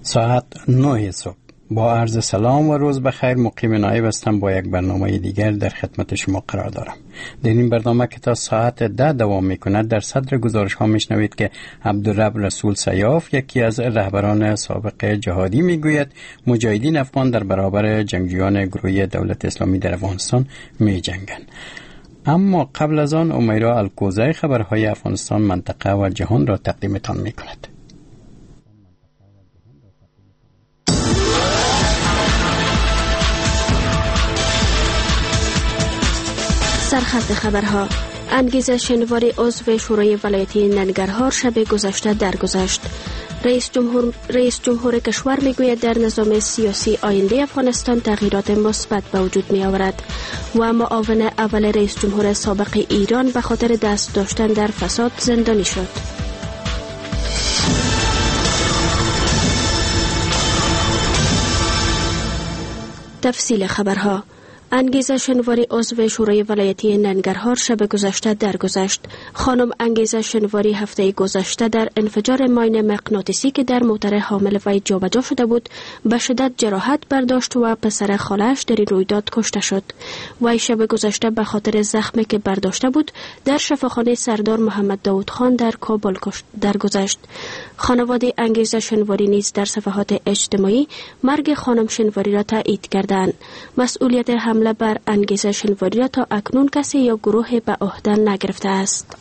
ساعت 9 صبح. با عرض سلام و روز بخیر، مقیم نایب هستم. با یک برنامه دیگر در خدمت شما قرار دارم. در این برنامه که تا ساعت 10 دوام میکند، در صدر گزارش ها میشنوید که عبدالرب رسول سیاف، یکی از رهبران سابق جهادی، میگوید مجاهدین افغان در برابر جنگجویان گروهی دولت اسلامی در افغانستان میجنگند. اما قبل از آن امیرا الکوزی خبرهای افغانستان، منطقه و جهان را تقدیمتان میکند. سرخط خبرها. انگیزه شنواری عضو شورای ولایتی ننگرهار شب گذشته درگذشت. رئیس جمهور کشور میگوید در نظام سیاسی آینده افغانستان تغییرات مثبت به وجود می آورد و معاون اول رئیس جمهور سابق ایران به خاطر دست داشتن در فساد زندانی شد. تفصیل خبرها. انگیزه شنواری عضو شورای ولایتی ننگرهار شب گذشته درگذشت. خانم انگیزه شنواری هفته گذشته در انفجار ماین مغناطیسی که در موتر حامل وی جابجا شده بود به شدت جراحت برداشت و پسر خالش در این رویداد کشته شد. وی شب گذشته به خاطر زخمی که برداشته بود در شفاخانه سردار محمد داود خان در کابل درگذشت. خانواده انگیزه شنواری نیز در صفحات اجتماعی مرگ خانم شنواری را تایید کردند. مسئولیت حمله بر انگیزه شنواری را تا اکنون کسی یا گروه به عهده نگرفته است.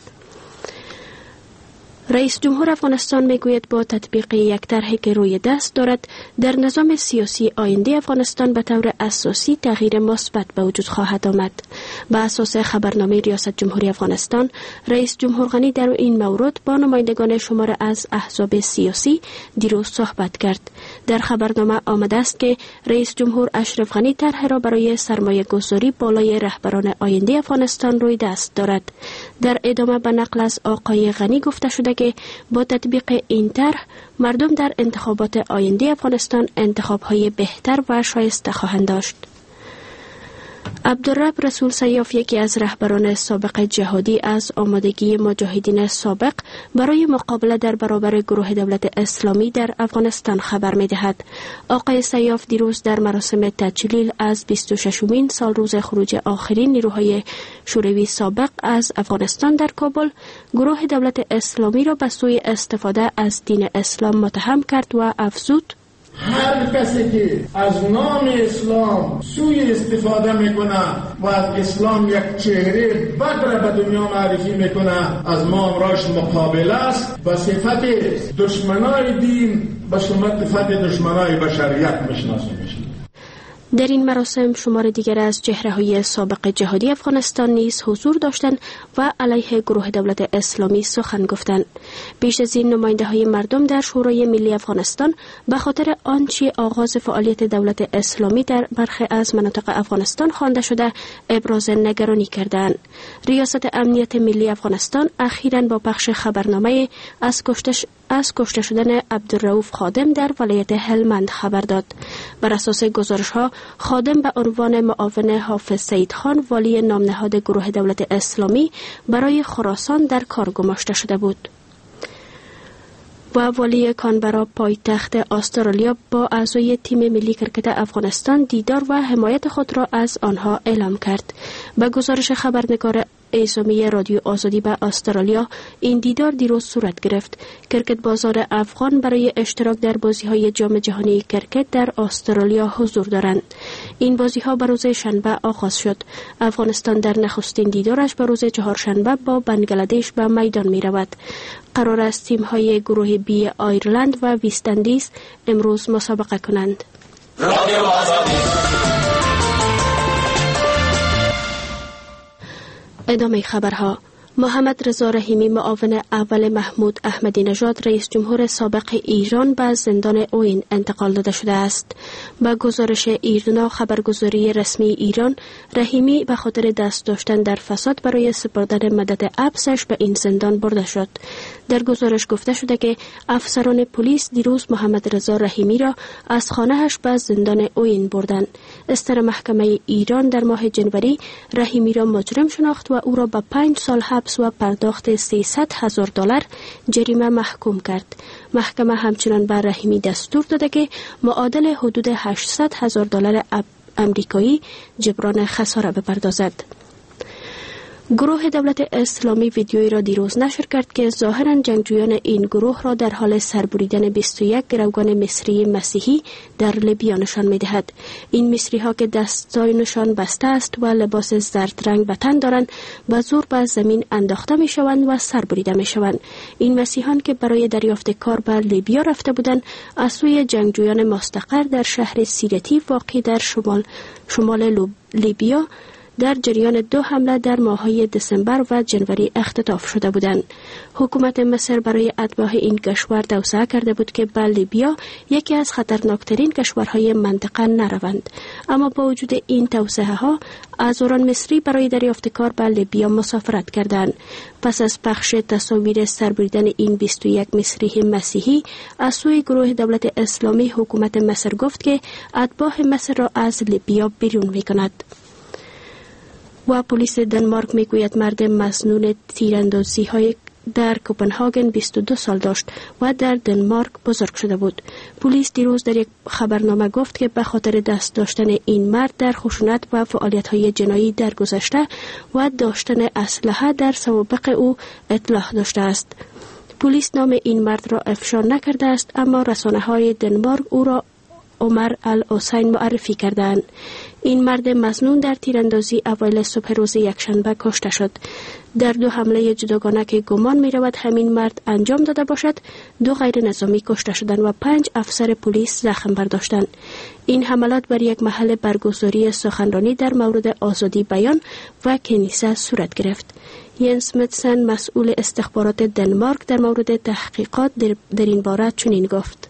رئیس جمهور افغانستان میگوید با تطبیق یک طرحی که روی دست دارد در نظام سیاسی آینده افغانستان به طور اساسی تغییر مثبت به وجود خواهد آمد. به اساس خبرنامه ریاست جمهوری افغانستان، رئیس جمهور غنی در این مورد با نمایندگان شمار از احزاب سیاسی دیروز صحبت کرد. در خبرنامه آمده است که رئیس جمهور اشرف غنی طرح را برای سرمایه گذاری بالای رهبران آینده افغانستان روی دست دارد. در ادامه به نقل از آقای غنی گفته شده که با تطبیق این طرح مردم در انتخابات آینده افغانستان انتخاب‌های بهتر و شایسته خواهند داشت. عبدالرب رسول سیاف، یکی از رهبران سابق جهادی، از آمادگی مجاهدین سابق برای مقابله در برابر گروه دولت اسلامی در افغانستان خبر می‌دهد. آقای سیاف دیروز در مراسم تجلیل از 26مین سال روز خروج آخرین نیروهای شوروی سابق از افغانستان در کابل، گروه دولت اسلامی را به سوی استفاده از دین اسلام متهم کرد و افزود: هر کسی که از نام اسلام سوی استفاده میکنه و از اسلام یک چهره بد را به دنیا معرفی میکنه، از ما امراش مقابله است. به صفت دشمنای دین، به صفت دشمنای بشریت میشناسیم. در این مراسم شمار دیگر از چهره‌های سابق جهادی افغانستان نیز حضور داشتند و علیه گروه دولت اسلامی سخن گفتند. بیش از این نماینده‌های مردم در شورای ملی افغانستان به خاطر آنچه آغاز فعالیت دولت اسلامی در برخی از مناطق افغانستان خوانده شده ابراز نگرانی کردند. ریاست امنیت ملی افغانستان اخیراً با پخش خبرنامه از کشته شدن عبدالرؤوف خادم در ولایت هلمند خبر داد. بر اساس گزارش‌ها، خادم به عنوان معاون حافظ سید خان، والی نامنهاد گروه دولت اسلامی، برای خراسان در کار گماشته شده بود. و والی کانبرا پایتخت استرالیا با اعضای تیم ملی کرکت افغانستان دیدار و حمایت خود را از آنها اعلام کرد. به گزارش خبرنگار اعزامی رادیو آزادی به استرالیا، این دیدار دیروز صورت گرفت. کرکت بازار افغان برای اشتراک در بازی‌های جام جهانی کرکت در استرالیا حضور دارند. این بازی‌ها به روز شنبه آغاز شد. افغانستان در نخستین دیدارش به روز چهارشنبه با بنگلادش به میدان می‌رود. قرار است تیم‌های گروه بی آیرلند و ویست اندیز امروز مسابقه کنند. رادیو آزادی. ادامه خبرها. محمد رضا رحیمی، معاون اول محمود احمدی نژاد، رئیس جمهور سابق ایران، به زندان اوین انتقال داده شده است. با گزارش ایرنا، خبرگزاری رسمی ایران، رحیمی به خاطر دست داشتن در فساد برای سپردن مدت حبسش به این زندان برده شد. در گزارش گفته شده که افسران پلیس دیروز محمد رضا رحیمی را از خانه‌اش به زندان اوین بردند. استر محکمه ایران در ماه جنوری رحیمی را مجرم شناخت و او را به 5 سال حبس حبس و پرداخت $300,000 جریمه محکوم کرد. محکمه همچنان بر رحیمی دستور داده که معادل حدود $800,000 امریکایی جبران خساره بپردازد. گروه دولت اسلامی ویدیویی را دیروز نشر کرد که ظاهراً جنگجویان این گروه را در حال سربریدن 21 گروگان مصری مسیحی در لیبیا نشان می‌دهد. این مصری ها که دستایشان بسته است و لباس زرد رنگ به تن دارند به زور به زمین انداخته می‌شوند و سربریده می‌شوند. این مسیحیان که برای دریافت کار به لیبیا رفته بودند از سوی جنگجویان مستقر در شهر سیرتی واقع در شمال لیبیا در جریان 2 حمله در ماه‌های دسامبر و جنوری اختطاف شده بودند. حکومت مصر برای اتباع این کشور توصیه کرده بود که به لیبیا یکی از خطرناکترین کشورهای منطقه نروند. اما با وجود این توصیه‌ها ازوران مصری برای دریافت کار به لیبیا مسافرت کردند. پس از پخش تصاویر سربریدن این 21 مصری مسیحی از سوی گروه دولت اسلامی، حکومت مصر گفت که اتباع مصر را از لیبیا بیرون می‌کند. و پلیس دنمارک میگوید مرد مسنون تیراندازی های در کوپنهاگن 22 سال داشت و در دنمارک بزرگ شده بود. پلیس دیروز در یک خبرنامه گفت که به خاطر دست داشتن این مرد در خشونت و فعالیت های جنایی در گذشته و داشتن اسلحه در سوابق او اطلاع داشته است. پلیس نام این مرد را افشا نکرده است، اما رسانه های دنمارک او را عمر الحسین معرفی کردند. این مرد مسنون در تیراندازی اوایل صبح روز یکشنبه کشته شد. در 2 حمله جداگانه که گمان می رود همین مرد انجام داده باشد، 2 غیر نظامی کشته شدند و 5 افسر پلیس زخم برداشتند. این حملات بر یک محل برگزاری سخنرانی در مورد آزادی بیان و کنیسه صورت گرفت. ینس مدسن مسئول استخبارات دنمارک در مورد تحقیقات در این باره چنین گفت: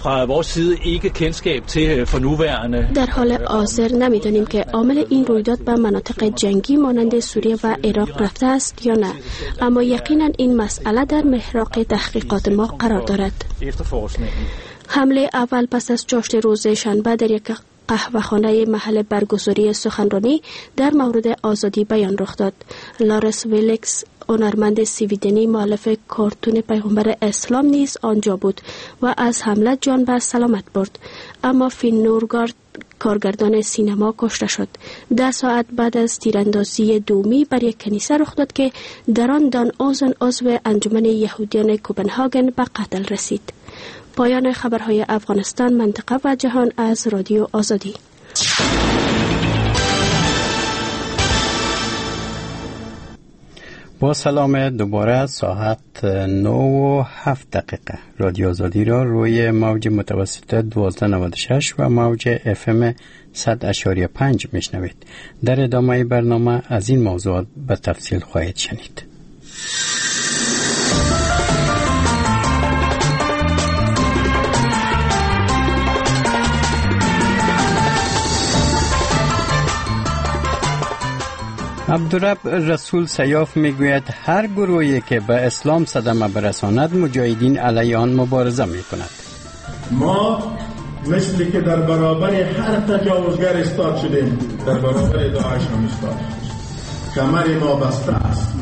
در حال حاضر نمی‌دانیم که عامل این رویداد به مناطق جنگی مانند سوریه و عراق رفته است یا نه، اما یقینا این مسئله در محراق تحقیقات ما قرار دارد. حمله اول پس از جشن روز شنبه در یک قهوه‌خانه محل برگزاری سخنرانی در مورد آزادی بیان رخ داد. لارس ویلکس، هنرمند سویدنی مؤلف کارتون پیغمبر اسلام نیز آنجا بود و از حمله جان به سلامت برد، اما فین نورگارد کارگردان سینما کشته شد. 10 ساعت بعد از تیراندازی دومی بر یک کنیسه رخ داد که در آن دان اوزن عضو انجمن یهودیان کوپنهاگن به قتل رسید. پایان خبرهای افغانستان، منطقه و جهان از رادیو آزادی. با سلام دوباره، ساعت 9:07 رادیو آزادی را روی موج متوسط 1296 و موج FM 100.5 میشنوید. در ادامه برنامه از این موضوعات به تفصیل خواهید شنید. عبدالرب رسول سیاف میگوید هر گروهی که به اسلام صدمه برساند مجاهدین علیه آن مبارزه میکند. ما مثلی که در برابر هر تجاوزگر ایستاد شدیم، در برابر داعش هم ایستاد. کمر ما بسته است.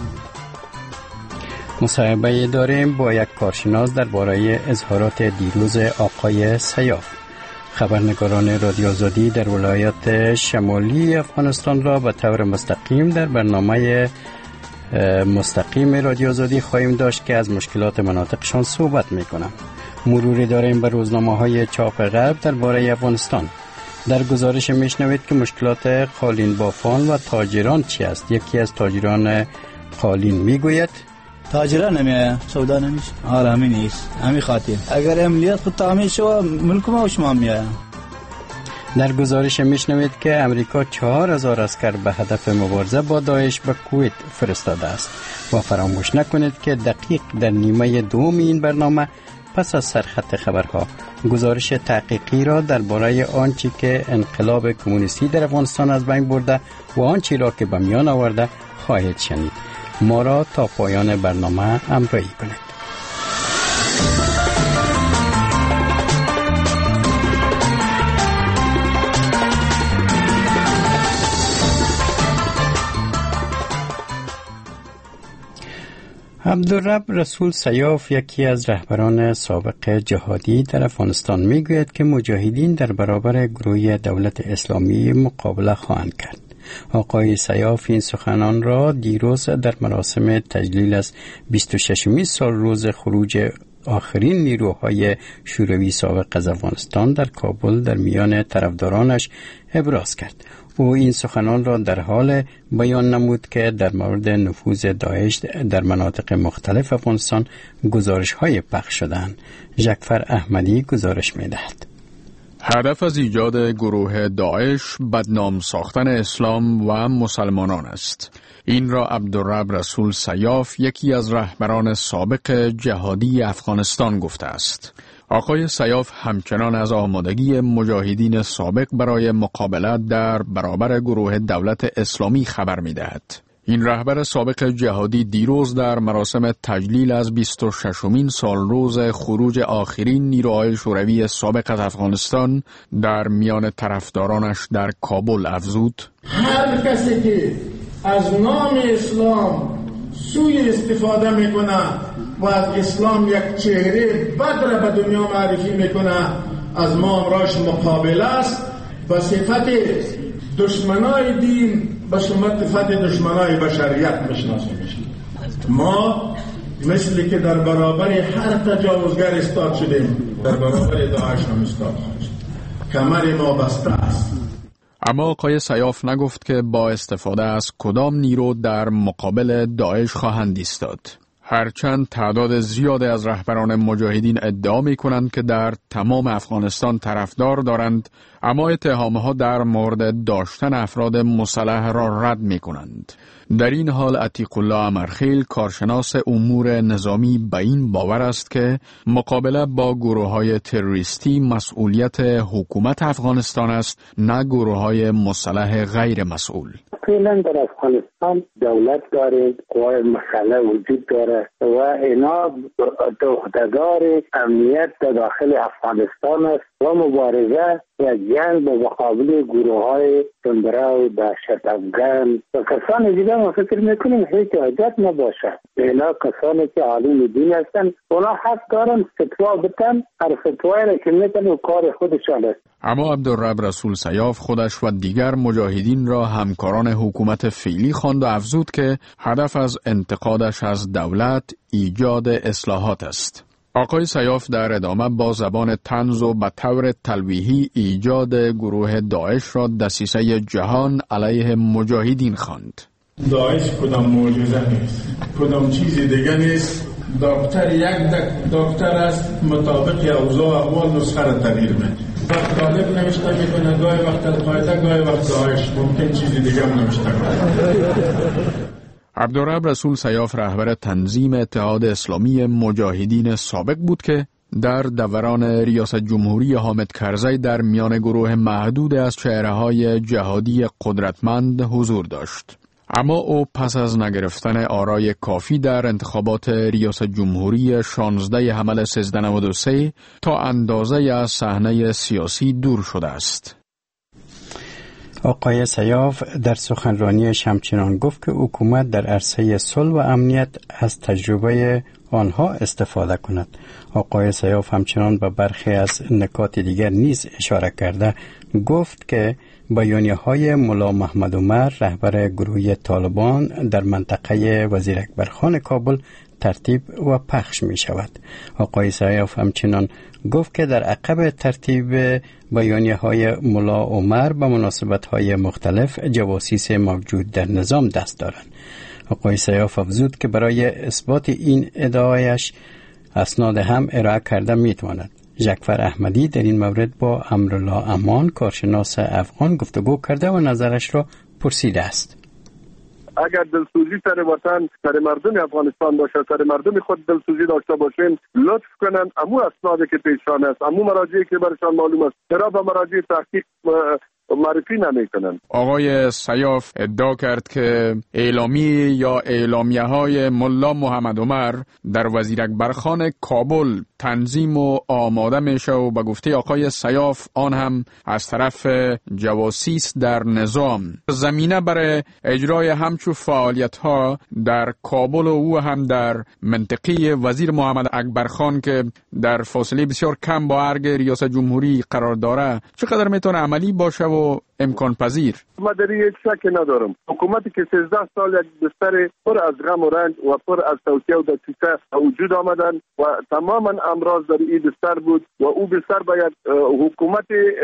مصاحبه داریم با یک کارشناس درباره اظهارات دیروز آقای سیاف. خبرنگاران رادیو آزادی در ولایات شمالی افغانستان را به طور مستقیم در برنامه مستقیم رادیو آزادی خواهیم داشت که از مشکلات مناطقشان صحبت میکنم. مروری داریم به روزنامه‌های چاپ غرب درباره افغانستان. در گزارش میشنوید که مشکلات قالین بافان و تاجران چی است. یکی از تاجران قالین میگوید تاجران نمیه، سودا نمیشه. آره همین نیست، همین خاطر اگر عملیات خود تعمیر شو ملک ما و شما میه. در گزارش میشنوید که امریکا 4000 عسکر به هدف مبارزه با داعش به کویت فرستاده است و فراموش نکنید که دقیق در نیمه دوم این برنامه پس از سرخط خبرها گزارش تحقیقی را درباره آنچه که انقلاب کمونیستی در افغانستان از بین برده و آنچه را که به میان آورده خواهید شنید. ما را تا پایان برنامه همراهی کنید. عبدالرب رسول سیاف، یکی از رهبران سابق جهادی در افغانستان، میگوید که مجاهدین در برابر گروه دولت اسلامی مقابله خواهند کرد. آقای سیاف این سخنان را دیروز در مراسم تجلیل از 26مین سال روز خروج آخرین نیروهای شوروی سابق از افغانستان در کابل در میان طرفدارانش ابراز کرد. او این سخنان را در حال بیان نمود که در مورد نفوذ داعش در مناطق مختلف افغانستان گزارش‌های پخش شدند. جعفر احمدی گزارش می‌دهد. هدف از ایجاد گروه داعش بدنام ساختن اسلام و مسلمانان است. این را عبدالرب رسول سیاف، یکی از رهبران سابق جهادی افغانستان، گفته است. آقای سیاف همچنان از آمادگی مجاهدین سابق برای مقابله در برابر گروه دولت اسلامی خبر می‌دهد. این رهبر سابق جهادی دیروز در مراسم تجلیل از 26مین سال روز خروج آخرین نیروهای شوروی سابق از افغانستان در میان طرفدارانش در کابل افزود: هر کسی که از نام اسلام سوء استفاده میکنه و از اسلام یک چهره بد را به دنیا معرفی میکنه، از ما امراش مقابل است. و صفت دشمنای دین به صفت دشمنای بشریت میشناسیم. ما مثلی که در برابر هر تجاوزگر استاد شدیم، در برابر داعش هم استاد خواهیم. کمر ما بسته است. اما آقای سیاف نگفت که با استفاده از کدام نیرو در مقابل داعش خواهند ایستاد. هرچند تعداد زیادی از رهبران مجاهدین ادعا می کنند که در تمام افغانستان طرفدار دارند، اما اتهامها در مورد داشتن افراد مسلح را رد می کنند. در این حال عتیق الله امرخیل، کارشناس امور نظامی، به این باور است که مقابله با گروه‌های تروریستی مسئولیت حکومت افغانستان است، نه گروه‌های مسلح غیر مسئول. فعلا در افغانستان دولت داره، قوای مسلح وجود داره و اینا عهدهدار امنیت در داخل افغانستان است و مبارزه و جنگ به مقابل گروه‌های تندرو، دهشت افغان و کسان دیگه. ما فکر میکنیم هیچ حاجت نباشه. اینا کسانی که عالم دین هستن، اونا حق دارن فتوا بدن، هر فتوایی را که میتن کار خودشان است. اما عبدالرب رسول سیاف خودش و دیگر مجاهدین را همکاران حکومت فعلی خواند و افزود که هدف از انتقادش از دولت ایجاد اصلاحات است. آقای سیاف در ادامه با زبان طنز و به طور تلویحی ایجاد گروه داعش را دسیسه جهان علیه مجاهدین خواند. داعش کدام معجزه نیست، کدام چیزی دیگه نیست. دکتر یک دکتر است، مطابق اوضاع و احوال نسخه را تغییر میده. وقت طالب نوشته میکنه، گاهی وقت القاعده، گاهی وقت داعش، ممکن چیزی دیگه هم نوشته کنه. عبدالرب رسول سیاف رهبر تنظیم اتحاد اسلامی مجاهدین سابق بود که در دوران ریاست جمهوری حامد کرزی در میان گروه محدود از چهره‌های جهادی قدرتمند حضور داشت. اما او پس از نگرفتن آرای کافی در انتخابات ریاست جمهوری 16 حمل 1393 تا اندازه از صحنه سیاسی دور شده است. آقای سیاف در سخنرانیش همچنان گفت که حکومت در عرصه صلح و امنیت از تجربه آنها استفاده کند. آقای سیاف همچنان به برخی از نکات دیگر نیز اشاره کرده گفت که بیانیه‌های ملا محمد عمر، رهبر گروه طالبان در منطقه وزیر اکبرخان کابل ترتیب و پخش می شود. آقای سیاف همچنان گفت که در عقب ترتیب بیانیه‌های ملا عمر به مناسبت‌های مختلف جواسیس موجود در نظام دست دارند. آقای سیاف افزود که برای اثبات این ادعایش اسناد هم ارائه کرده میتواند. جعفر احمدی در این مورد با امرالله امان، کارشناس افغان، گفتگو کرده و نظرش را پرسیده است. اگر دلسوزی سر وطن، سر مردم افغانستان باشه، سر مردم خود دلسوزی داشته باشین، لطف کنن امو اسنادی که پیشان است، امو مراجعی که برشان معلوم است، چرا به مراجع تحقیق معرفی نمیکنن. آقای سیاف ادعا کرد که اعلامی یا اعلامیه های ملا محمد عمر در وزیر اکبرخان کابل تنظیم و آماده میشه و به گفته آقای سیاف آن هم از طرف جواسیس در نظام. زمینه برای اجرای همچو فعالیت ها در کابل و او هم در منطقه وزیر محمد اکبرخان که در فاصله بسیار کم با ارگ ریاست جمهوری قرار داره چقدر میتونه عملی باشه و امکان پذیر؟ ما در یک شک ندارم. حکومتی که 13 سال یک بستر پر از غم و رنج و پر از توطئه و دسیسه وجود آمدن و تماما امراض در این بستر بود و او بستر باید حکومت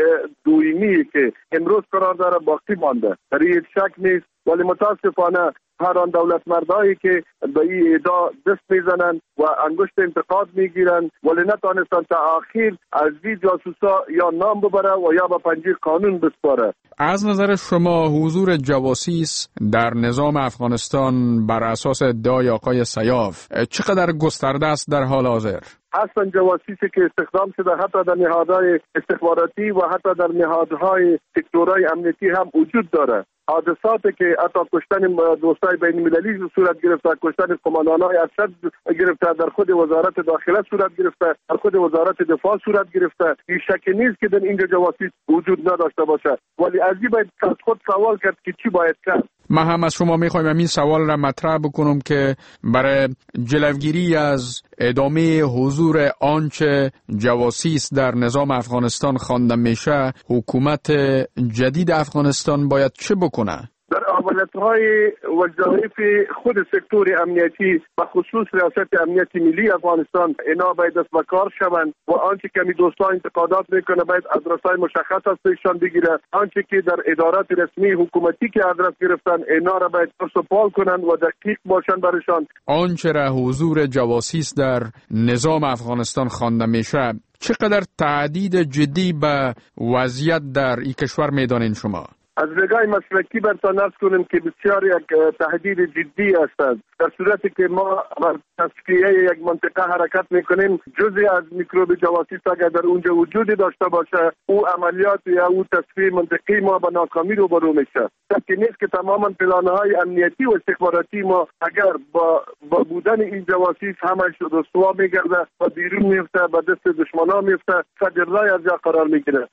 دویمی که امروز قرار داره باقی مانده. در یک شک نیست، ولی متاسفانه هر آن دولت مردایی که به این ادعا دست میزنن و انگشت انتقاد میگیرن ولی نتانستن تا آخر از این جاسوسا یا نام ببره و یا به پنجه قانون بسپاره. از نظر شما حضور جواسیس در نظام افغانستان بر اساس ادعای آقای سیاف چقدر گسترده است در حال حاضر؟ هستن جواسیسی که استخدام شده حتی در نهادهای استخباراتی و حتی در نهادهای سکتورهای امنیتی هم وجود داره. حادثاتی که حتی کشتن دوستای بین المللی صورت گرفته، کشتن قماندانای ارشد گرفته، در خود وزارت داخله صورت گرفته، در خود وزارت دفاع صورت گرفته. این شک نیست که در اینجا جواسیس وجود نداشته باشه، ولی از این باید از خود سوال کرد که چی باید کرد. ما هم از شما میخوایم همین سوال را مطرح بکنم که برای جلوگیری از ادامه حضور آنچه جواسیس در نظام افغانستان خوانده میشه حکومت جدید افغانستان باید چه بکنه؟ در عملیات‌های وظایف خود سکتور امنیتی و خصوص ریاست امنیتی ملی افغانستان اینا باید دست به کار شوند و آنچه که می دوستان انتقادات میکنه باید ادرس‌های مشخص از پیشان بگیره. آنچه که در ادارات رسمی حکومتی که ادرس گرفتن اینا را باید پرسپال کنند و دقیق باشن برشان. آنچه را حضور جواسیس در نظام افغانستان خوانده میشه چقدر تهدید جدی به وضعیت در این کشور میدانین شما؟ از نگاه مسلکی برتان عرض کنیم که بسیار یک تهدید جدی است. در صورتی که ما بر تصفیه یک منطقه حرکت میکنیم جزئی از میکروب جواسیس اگر در اونجا وجودی داشته باشه او عملیات یا او تصفیه منطقی ما به ناکامی روبرو میشه. شکی نیست که تماما پلانهای امنیتی و استخباراتی ما اگر با بودن این جواسیس همش رسوا میگرده و بیرون میفته به دست دشمنان میفته فجرهای از جا قرار میگیره.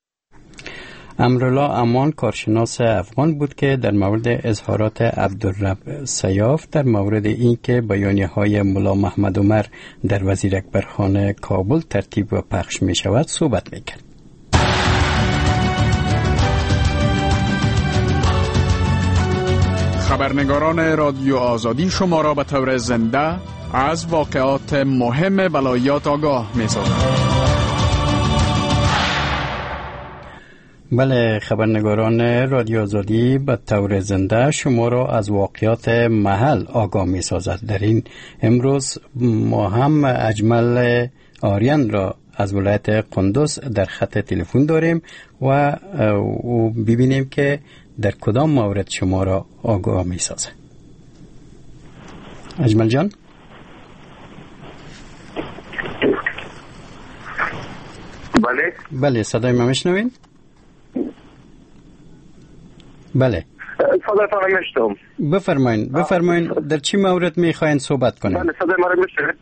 امرالله امان کارشناس افغان بود که در مورد اظهارات عبدالرب سیاف در مورد اینکه بیانیه‌های ملا محمد عمر در وزیر اکبرخان کابل ترتیب و پخش می شود صحبت میکرد. خبرنگاران رادیو آزادی شما را به طور زنده از واقعات مهم ولایات آگاه می سازند. بله، خبرنگاران رادیو آزادی به طور زنده شما را از واقعات محل آگاه می سازد. در این امروز ما هم اجمل آریان را از ولایت قندوز در خط تلفن داریم و ببینیم که در کدام مورد شما را آگاه می سازد. اجمل جان؟ بله صدای ما میشنوین؟ بله صدایتان را میشنوم. بفرمایین در چی مورد میخواین صحبت کنیم؟ بله صدای ما را میشنوید؟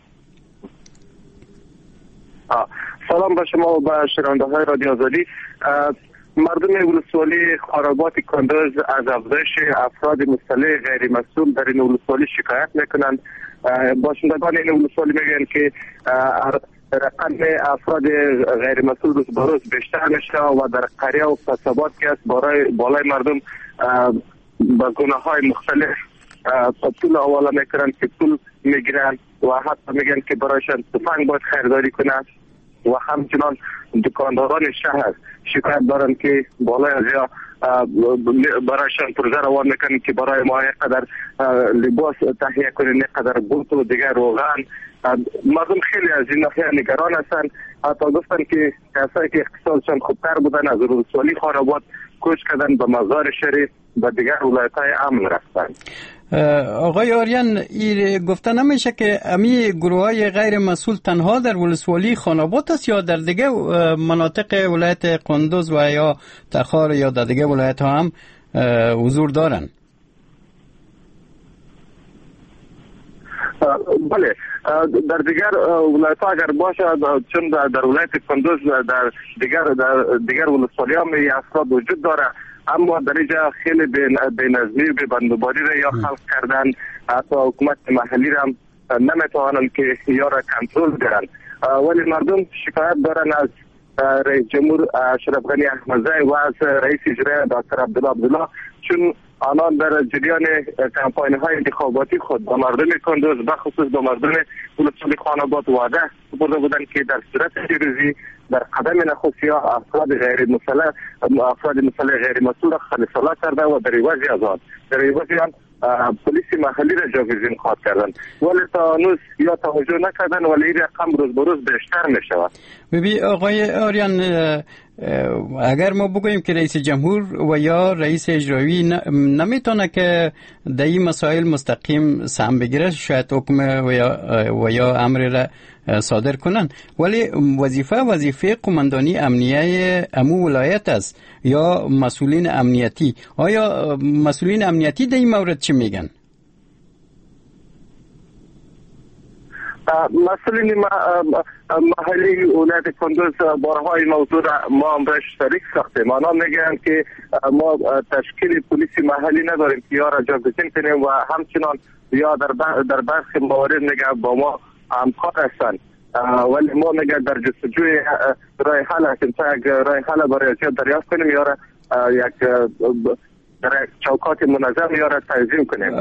سلام به شما و به شنونده های رادیو آزادی. مردم ولسوالی خرابات کندوز از افزایش افراد مسلح غیر مسئول در این ولسوالی شکایت میکنند. باشندگان این ولسوالی میگن که رقم افراد غیر مسئول روز به روز بیشتر میشه و در قریه و قصبات که است بالای مردم با گناه های مختلف پول حواله میکنند که پول میگیرند و حتی میگن که برایشان تفنگ باید خریداری کنند و همچنان دکانداران شهر شکایت دارند که بالای از یا برایشان پروژه روان میکنن که برای ما اینقدر لباس تهیه کنین، اینقدر بوت و دیگر روغن. مردم خیلی از این ناحیه نگران هستند. حتی گفتن که کسایی که اقتصادشان خوبتر بودن از ولسوالی خرابات کوچ کردن به مزار شریف به دیگر ولایت‌های امن رفتند. آقای آریان گفته نمیشه که امی گروه‌های غیر مسئول تنها در ولسوالی خاناباد است یا در دیگه مناطق ولایت قندوز و یا تخار یا در دیگه ولایت ها هم حضور دارن؟ بله، در دیگر ولایت ها اگر باشد، چون در ولایت قندوز در دیگر ولسوالی هم افراد وجود داره، اما در اینجا خیلی به نظمی و به بندوباری را یا خلق کردن، حتی حکومت محلی را نمیتوانند که یا را کنترل کنند. ولی مردم شکایت دارن از رئیس جمهور اشرف غنی احمدزی و از رئیس اجرایی دکتر عبدالله، چون آنان در جریان کمپاین های انتخاباتی خود با مردم قندوز بخصوص با مردم ولسوالی خاناباد وعده سپرده بودند که در صورت پیروزی در قدم نخست یا افراد مسلح غیر مسئول خلیع سالار کرده و در عوض از آن پلیس محلی را جاگزین خواهد کردند، ولی تا هنوز یا توجه نکردن، ولی این رقم روز به روز بیشتر می شود. ببین آقای آریان، اگر ما بگوییم که رئیس جمهور و یا رئیس اجرایی نمیتونه که در این مسائل مستقیم سهم بگیره، شاید حکم و یا امر را صادر کنن، ولی وظیفه قماندانی امنیه امو ولایت است یا مسئولین امنیتی. آیا مسئولین امنیتی در این مورد چی میگن؟ مسئولین محلی ولایت قندوز بارها این موضوع را ما هم بهش شریک ساختیم. آنها میگن که ما تشکیل پلیس محلی نداریم که یا را جاگزین کنیم و همچنان یا در برخی موارد میگه با ما همکار هستند، ولی ما میگه در جستجوی راه حل هستیم تا یک راه حل برای دریافت کنیم یا را یک در چوکات منظم یا را تنظیم کنیم.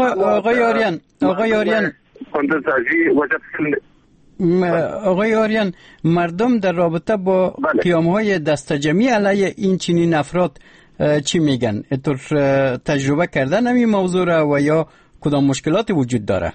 آقای آریان، مردم در رابطه با قیام‌های دستجمعی علیه این چنین افراد چی میگن؟ اتور تجربه کردن این موضوع را و یا کدام مشکلات وجود داره؟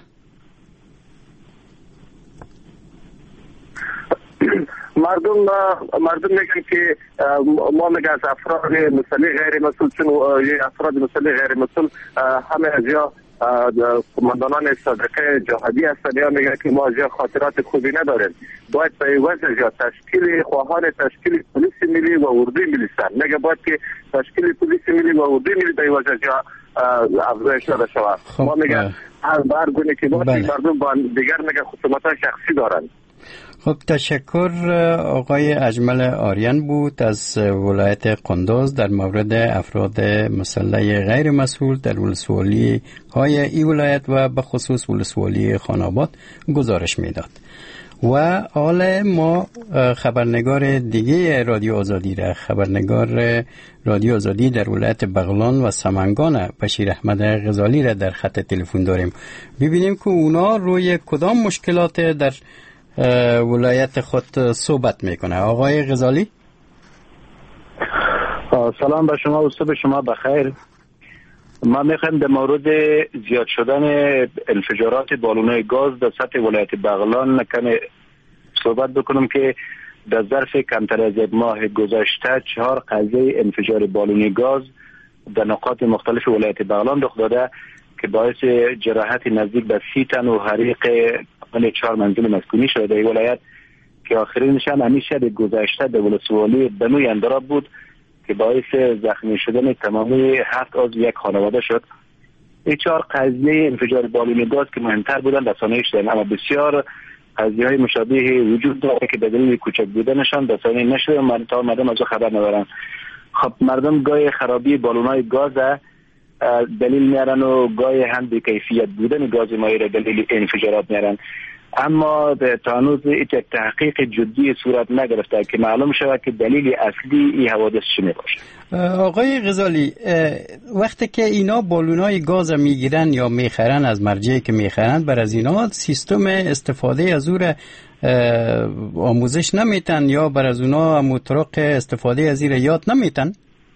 مردم میگن که ما میگن از افراد مسلح غیر مسئول، چون افراد مسلح غیر مسئول همه از یا قماندانان صادقه جهادی هستند یا میگن که ما از یا خاطرات خوبی نداریم، باید به عوض یا تشکیل خواهان تشکیل پلیس ملی و اردوی ملی هستند. میگه باید که تشکیل پلیس ملی و اردوی ملی به عوض یا افزایش داده شود. ما میگن هر برگونه که مردم با دیگر میگن خصوصیات شخصی دارند. خب تشکر. آقای اجمل آریان بود از ولایت قندوز در مورد افراد مسلح غیر مسئول در ولسوالی های ای ولایت و به خصوص ولسوالی خاناباد گزارش میداد. و حال ما خبرنگار دیگه رادیو آزادی را، خبرنگار رادیو آزادی در ولایت بغلان و سمنگان بشیر احمد غزالی را در خط تلفن داریم. ببینیم که اونا روی کدام مشکلات در ولایت خود صحبت میکنه. آقای غزالی، سلام به شما و صبح شما بخیر. ما میخوایم در مورد زیاد شدن انفجارات بالونای گاز در سطح ولایت بغلان کمی صحبت بکنم که در ظرف کمتر از یک ماه گذشته 4 قضیه انفجار بالونی گاز در نقاط مختلف ولایت بغلان رخ داده که باعث جراحت نزدیک به 30 تن و حریق 4 منزل مسکونی شده در ولایت که آخرینش هم همیشه به گذشته در ولسوالی بنوی اندراب بود که باعث زخمی شدن تمامی 7 عضو یک خانواده شد. این 4 قضیه انفجار بالون گاز که مهمتر بودن رسانه‌ای شدن، اما بسیار قضیه های مشابه وجود داره که به دلیل کوچک بودنشان رسانه‌ای نشده و مردم از خبر ندارن. خب مردم گاهی خرابی بالون‌های گاز دلیل میارن و گاهی هم بی کیفیت بودن گاز مایع را دلیل انفجارات میارن، اما تا هنوز یک تحقیق جدی صورت نگرفته که معلوم شود که دلیل اصلی این حوادث چی میباشه. آقای غزالی، وقتی که اینا بالونای گاز میگیرن یا میخرن از مرجعی که میخرن، بر از اینا سیستم استفاده از او را آموزش نمیتن یا بر از اونا مطرق استفاده از این را یاد نمیتن؟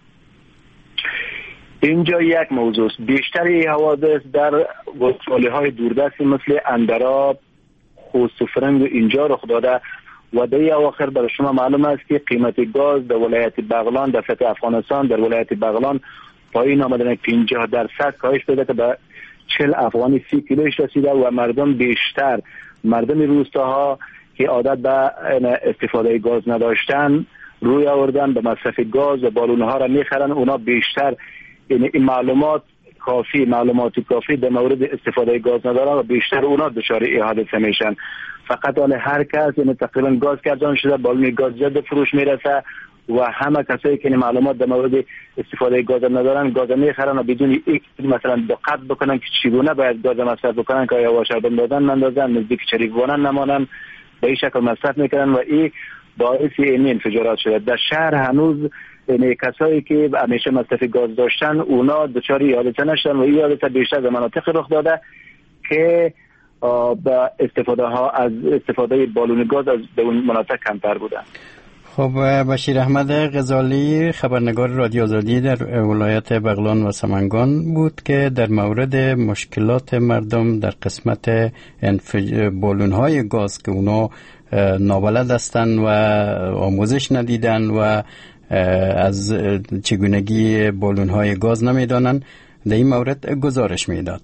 اینجا یک موضوع است. بیشتری حوادث در ولسوالی های دوردستی مثل اندراب، خوست و فرنگ اینجا رخ داده و در اواخر برای شما معلوم است که قیمت گاز در ولایت بغلان در سطح افغانستان در ولایت بغلان پایین آمدن 50% کاهش پیدا که به 40 افغانی 30 کیلوش رسیده و مردم بیشتر، مردم روستاها که عادت به استفاده گاز نداشتن روی آوردن به مصرف گاز و بالونها را میخرن. اونا بیشتر این معلومات کافی در مورد استفاده گاز ندارن و بیشتر اونا دچار این حادثه میشن. فقط هر کس تقریبا گاز کردن شده، بالون گاز جد فروش میرسه و همه کسایی که معلومات در مورد استفاده گاز ندارن گاز میخرن و بدون مثلا دقت بکنن که چگونه باید گاز مصرف بکنن که یا واشر بندازن نندازن، نزدیک چریک بانن نمانن، به این شکل مصرف میکنن و این باعث این انفجارات شده. در شهر هنوز کسایی که همیشه مصرف گاز داشتن اونا دچار حادثه نشدن و این حادثه بیشتر در مناطق رخ داده که با استفاده بالون گاز از اون مناطق کمتر بودن. خب بشیر احمد غزالی خبرنگار رادیو آزادی در ولایت بغلان و سمنگان بود که در مورد مشکلات مردم در قسمت بالون‌های گاز که اونا نابلد هستند و آموزش ندیدن و از چگونگی بالون‌های گاز نمیدانن در این مورد گزارش میداد.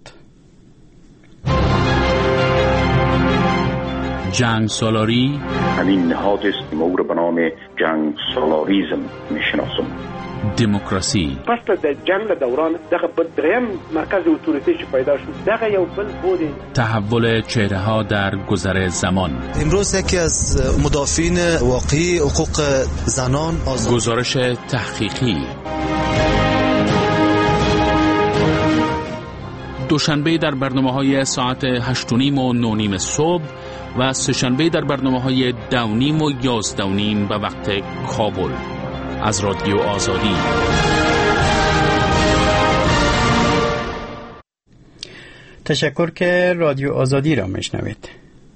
جنگ سالاری همین نهاد است که ما او را به نام جنگ سالاریزم میشناسم. دموکراسی پس در جنگ دوران دغه بدریم مرکز اتوریته چې پیدا شد دغه یو بل بود. تحول چهره ها در گذر زمان. امروز یکی از مدافعین واقعی حقوق زنان گزارش تحقیقی. دوشنبه در برنامه‌های ساعت 8:30 و 9:30 صبح و سه‌شنبه در برنامه‌های 10:30 و 11:30 به وقت کابل از رادیو آزادی. تشکر که رادیو آزادی را میشنوید.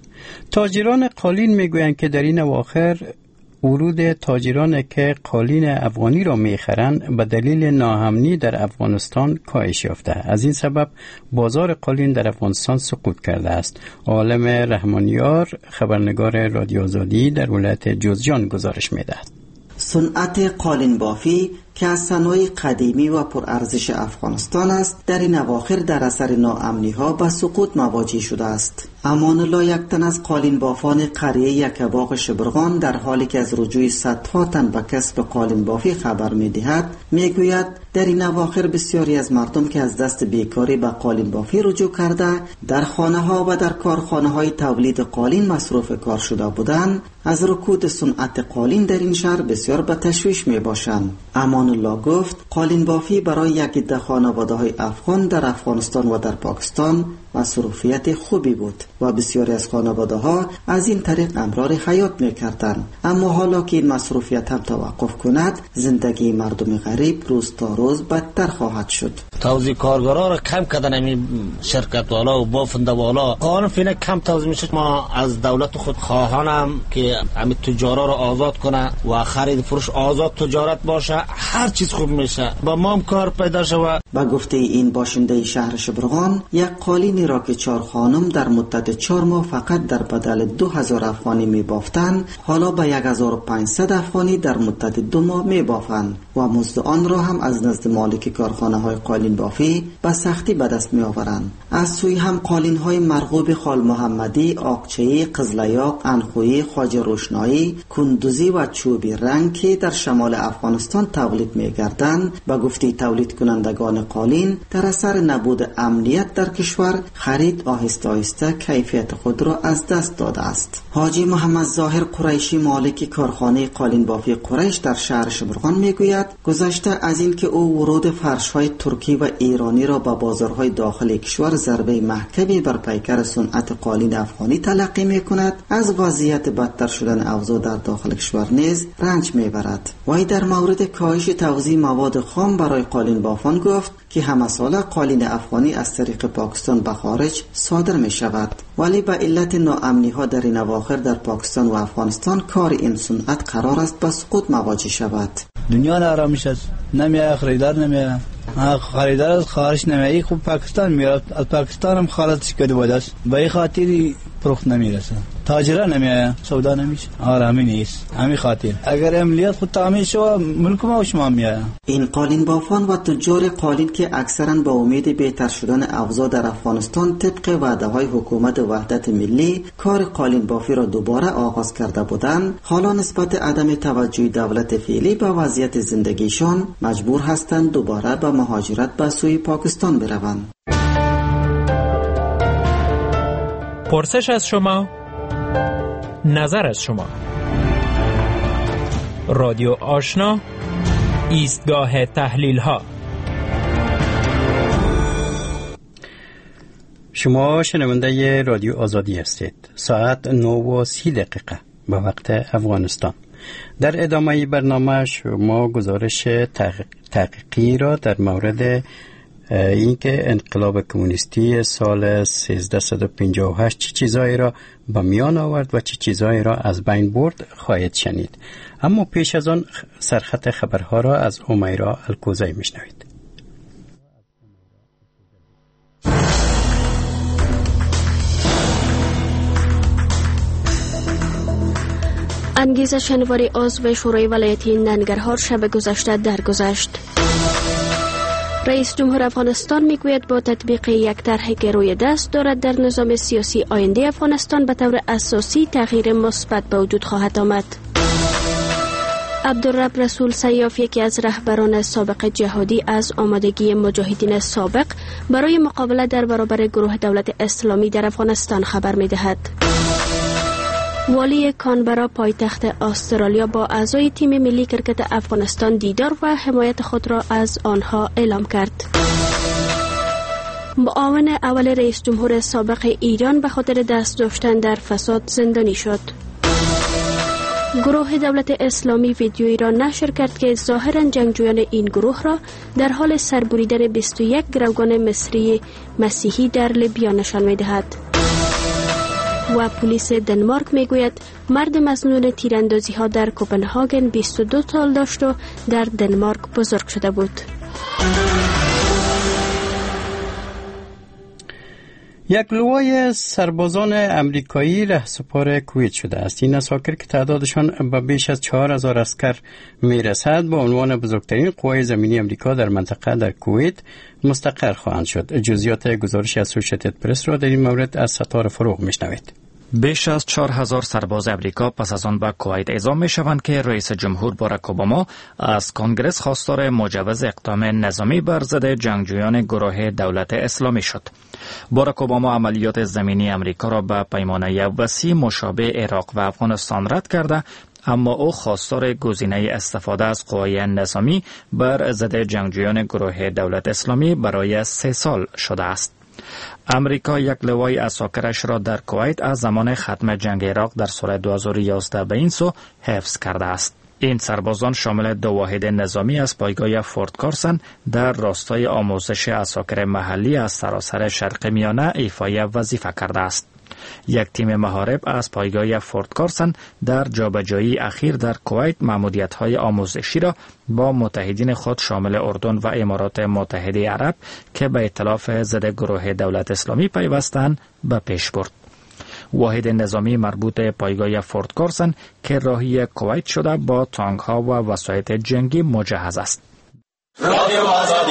تاجران قالین میگویند که در این اواخر ورود تاجران که قالین افغانی را میخرند به دلیل ناامنی در افغانستان کاهش یافته. از این سبب بازار قالین در افغانستان سقوط کرده است. عالم رحمانیار خبرنگار رادیو آزادی در ولایت جوزجان گزارش میدهد. صنعت قالین بافی که از صنایع قدیمی و پرارزش افغانستان است در این اواخر در اثر ناامنی‌ها به سقوط مواجه شده است. امان الله یک تن از قالین بافان قریه یکباغ شبرغان در حالی که از رجوع صدها تن به کسب قالین بافی خبر می‌دهد میگوید در این اواخر بسیاری از مردم که از دست بیکاری به قالین بافی رجوع کرده در خانه‌ها و در کارخانه‌های تولید قالین مصروف کار شده بودند از رکود صنعت قالین در این شهر بسیار به تشویش میباشند. امان الله گفت قالین بافی برای یک عده خانواده‌های افغان در افغانستان و در پاکستان مصروفیت خوبی بود و بسیاری از خانواده‌ها از این طریق امرار حیات می‌کردند. اما حالا که این مصروفیت هم توقف کند زندگی مردم غریب روز تا روز بدتر خواهد شد. توزیع کارگرها را کم کردن این شرکت والا و بافنده والا قانون فینه کم توزیع میشه. ما از دولت خود خواهانم که همین تجارا را آزاد کنه و خرید فروش آزاد تجارت باشه هر چیز خوب میشه با ما هم کار پیدا شود. با گفته این باشنده شهر شبرغان یک قالینی را که 4 خانم در مدت 4 ماه فقط در بدل 2000 افغانی میبافتند حالا به 1500 افغانی در مدت 2 ماه میبافند و مزد آن را هم از نزد مالک کارخانه های قالین بافی به سختی به دست میآورند. از سوی هم قالین های مرغوب خال محمدی، آقچه‌ای، قزلیاق، انخویی، خواجه روشنایی، کندوزی و چوبی رنگ که در شمال افغانستان تولید میگردند به گفته تولید کنندگان قالین در اثر نبود امنیت در کشور خرید آهسته آهسته کیفیت خود را از دست داده است. حاجی محمد ظاهر قریشی مالک کارخانه قالین بافی قریش در شهر شبرغان میگوید گذشته از این که او ورود فرش‌های ترکی و ایرانی را به بازارهای داخل کشور ضربه محکمی بر پیکر صنعت قالین افغانی تلقی میکند از وضعیت بدتر شدن اوضاع در داخل کشور نیز رنج میبرد. وی در مورد کاهش توزیع مواد خام برای قالین بافان گفت که همه ساله قالین افغانی از طریق پاکستان به خارج صادر می شود ولی به علت ناامنی ها در این اواخر در پاکستان و افغانستان کار این صنعت قرار است به سقوط مواجه شود. دنیا نارامیش است، نمیاد خریدار نمیاد، خریدار از خارج نمیاد. خوب پاکستان میاد، از پاکستان هم خالص شده بود است به این خاطری فروخت نمیرسه. تاجرا نمیه سودا نمیشه. آره همین نیست. همین خاطر اگر عملیات خود تامین شو ملک ما و شما میاد. این قالین بافان و تجار قالین که اکثرا با امید بهتر شدن اوضاع در افغانستان طبق وعده‌های حکومت وحدت ملی کار قالین بافی را دوباره آغاز کرده بودند، حالا نسبت عدم توجه دولت فعلی به وضعیت زندگیشان مجبور هستند دوباره به مهاجرت به سوی پاکستان بروند. پرسش از شما، نظر از شما. رادیو آشنا، ایستگاه تحلیل ها. شما شنونده رادیو آزادی هستید. ساعت 9:30 به وقت افغانستان. در ادامه برنامه شما گزارش تحقیقی را در مورد اینکه انقلاب کمونیستی سال 1358 چه چیزایی را به میان آورد و چه چیزایی را از بین برد خواهید شنید. اما پیش از آن سرخط خبرها را از امیرا الکوزی میشنوید. انگیزه شنواری عضو شورای ولایتی ننگرهار شب گذشته درگذشت. رئیس جمهور افغانستان میگوید با تطبیق یک طرحی که روی دست دارد در نظام سیاسی آینده افغانستان به طور اساسی تغییر مثبت به وجود خواهد آمد. عبدالرب رسول سیاف، یکی از رهبران سابق جهادی، از آمادگی مجاهدین سابق برای مقابله در برابر گروه دولت اسلامی در افغانستان خبر می‌دهد. والی کانبرا پایتخت استرالیا با اعضای تیم ملی کرکت افغانستان دیدار و حمایت خود را از آنها اعلام کرد. معاون اول رئیس جمهور سابق ایران به خاطر دست داشتن در فساد زندانی شد. گروه دولت اسلامی ویدیویی را نشر کرد که ظاهراً جنگجویان این گروه را در حال سربریدن 21 گروگان مصری مسیحی در لیبیا نشان می‌دهد. و پلیس دنمارک میگوید مرد مظنون تیراندازی ها در کوپنهاگن 22 سال داشت و در دنمارک بزرگ شده بود. یک لوای سربازان امریکایی رهسپار کویت شده است. این اساکر که تعدادشان به بیش از 4000 عسکر میرسد با عنوان بزرگترین قوای زمینی امریکا در منطقه در کویت مستقر خواهند شد. جزئیات گزارش اسوسییتد پرس را در این مورد از ستاره فروغ میشنوید. بیش از 4000 سرباز امریکا پس از آن به کویت اعزام می شوند که رئیس جمهور باراک اوباما از کنگره خواستار مجوز اقدام نظامی بر ضد جنگجویان گروه دولت اسلامی شد. باراک اوباما عملیات زمینی امریکا را به پیمانه وسیع مشابه عراق و افغانستان رد کرده، اما او خواستار گزینه استفاده از قوای نظامی بر ضد جنگجویان گروه دولت اسلامی برای 3 سال شده است. امریکا یک لوای اساکرش را در کویت از زمان ختم جنگ عراق در سال 2011 به این سو حفظ کرده است. این سربازان شامل 2 واحد نظامی از پایگاه فورت کارسن در راستای آموزش اساکر محلی از سراسر شرق میانه ایفای وظیفه کرده است. یک تیم محارب از پایگاه فورت کارسن در جابجایی اخیر در کویت مأموریت‌های آموزشی را با متحدین خود شامل اردن و امارات متحده عرب که به ائتلاف ضد گروه دولت اسلامی پیوستند به پیش برد. واحد نظامی مربوط پایگاه فورت کارسن که راهی کویت شده با تانک‌ها و وسایط جنگی مجهز است. رادیو آزادی.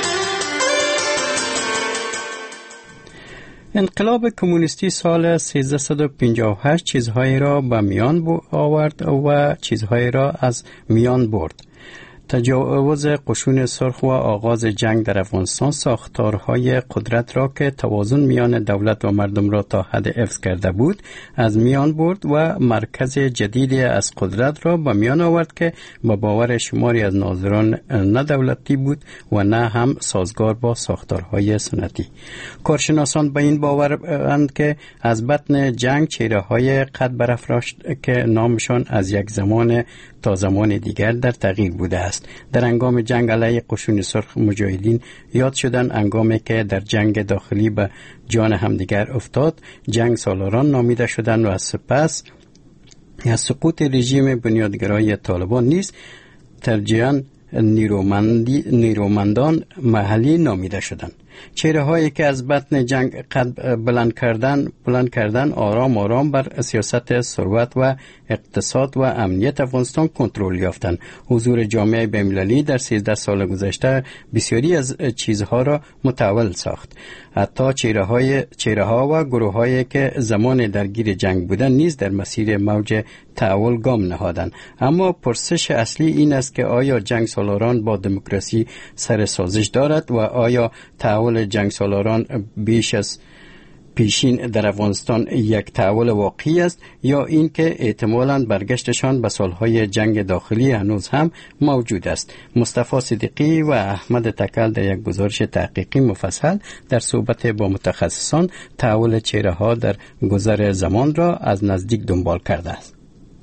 انقلاب کمونیستی سال 1358 چیزهایی را به میان آورد و چیزهایی را از میان برد. تجاوز قشون سرخ و آغاز جنگ در افغانستان ساختارهای قدرت را که توازن میان دولت و مردم را تا حد حفظ کرده بود از میان برد و مرکز جدیدی از قدرت را به میان آورد که با باور شماری از ناظران نه دولتی بود و نه هم سازگار با ساختارهای سنتی. کارشناسان به این باورند که از بطن جنگ چهره‌های قد برافراشت که نامشان از یک زمان تا زمان دیگر در تغییر بوده است. در هنگام جنگ علیه قشون سرخ مجاهدین یاد شدن، هنگامی که در جنگ داخلی به جان همدیگر افتاد جنگ سالاران نامیده شدند و از سپس از سقوط رژیم بنیادگرای طالبان نیز ترجیحاً نیرومندان محلی نامیده شدند. چهره هایی که از بطن جنگ قد بلند کردن آرام آرام بر سیاست ثروت و اقتصاد و امنیت افغانستان کنترل یافتند. حضور جامعه بین‌المللی در 13 سال گذشته بسیاری از چیزها را متحول ساخت. حتی چهره ها و گروه هایی که زمان درگیر جنگ بودند نیز در مسیر موج تحول گام نهادند. اما پرسش اصلی این است که آیا جنگ سالاران با دموکراسی سر سازش دارد و آیا تحول جنگ سالاران بیش از پیشین در افغانستان یک تحول واقعی است یا این که احتمالاً برگشتشان به سالهای جنگ داخلی هنوز هم موجود است. مصطفی صدیقی و احمد تکل در یک گزارش تحقیقی مفصل در صحبت با متخصصان تحول چهره ها در گذر زمان را از نزدیک دنبال کرده است.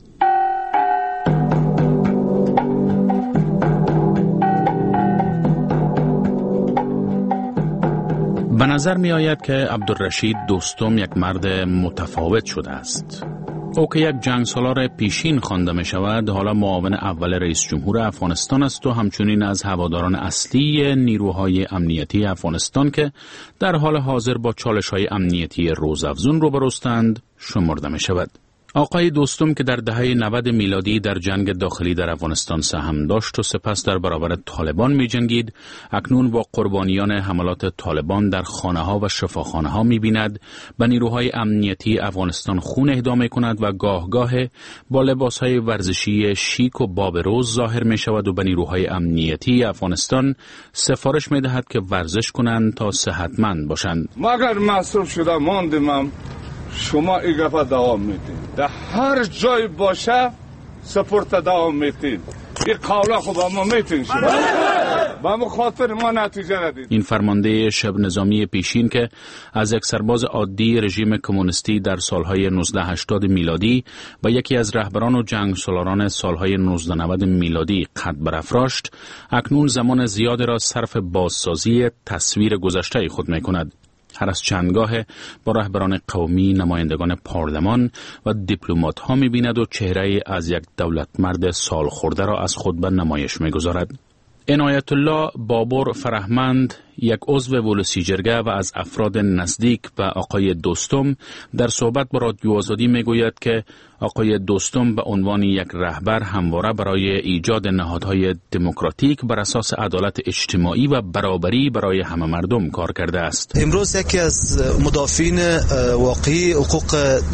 به نظر می آید که عبدالرشید دوستم یک مرد متفاوت شده است. او که یک جنگ سالار پیشین خوانده می شود، حالا معاون اول رئیس جمهور افغانستان است و همچنین از هواداران اصلی نیروهای امنیتی افغانستان که در حال حاضر با چالش‌های امنیتی روزافزون روبروستند شمرده می شود. آقای دوستم که در دهه 90 میلادی در جنگ داخلی در افغانستان سهم داشت و سپس در برابر طالبان می جنگید، اکنون با قربانیان حملات طالبان در خانه ها و شفاخانه ها می بیند، به نیروهای امنیتی افغانستان خون اهدا می کند و گاه گاه با لباس های ورزشی شیک و بابروز ظاهر می شود و به نیروهای امنیتی افغانستان سفارش می دهد که ورزش کنند تا صحتمند باشند. مگر مصروف شده ماندیم شما این گفت دوام میتین، در هر جای باشه سپورت دوام میتین. این قوله خب ما میتین شما با مخاطر ما نتیجه ندید. این فرمانده شبه نظامی پیشین که از یک سرباز عادی رژیم کمونیستی در سالهای 1980 میلادی و یکی از رهبران و جنگ سالاران سالهای 1990 میلادی قد برافراشت، اکنون زمان زیاد را صرف بازسازی تصویر گذشته خود میکند. هر از چندگاه با رهبران قومی، نمایندگان پارلمان و دیپلمات ها می بیند و چهره از یک دولتمرد سال خورده را از خود به نمایش می گذارد. عنایت الله بابر فرهمند، یک عضو ولسی جرگه و از افراد نزدیک به آقای دوستم، در صحبت با رادیو آزادی می گوید که آقای دوستم به عنوان یک رهبر همواره برای ایجاد نهادهای دموکراتیک بر اساس عدالت اجتماعی و برابری برای همه مردم کار کرده است. امروز یکی از مدافعین واقعی حقوق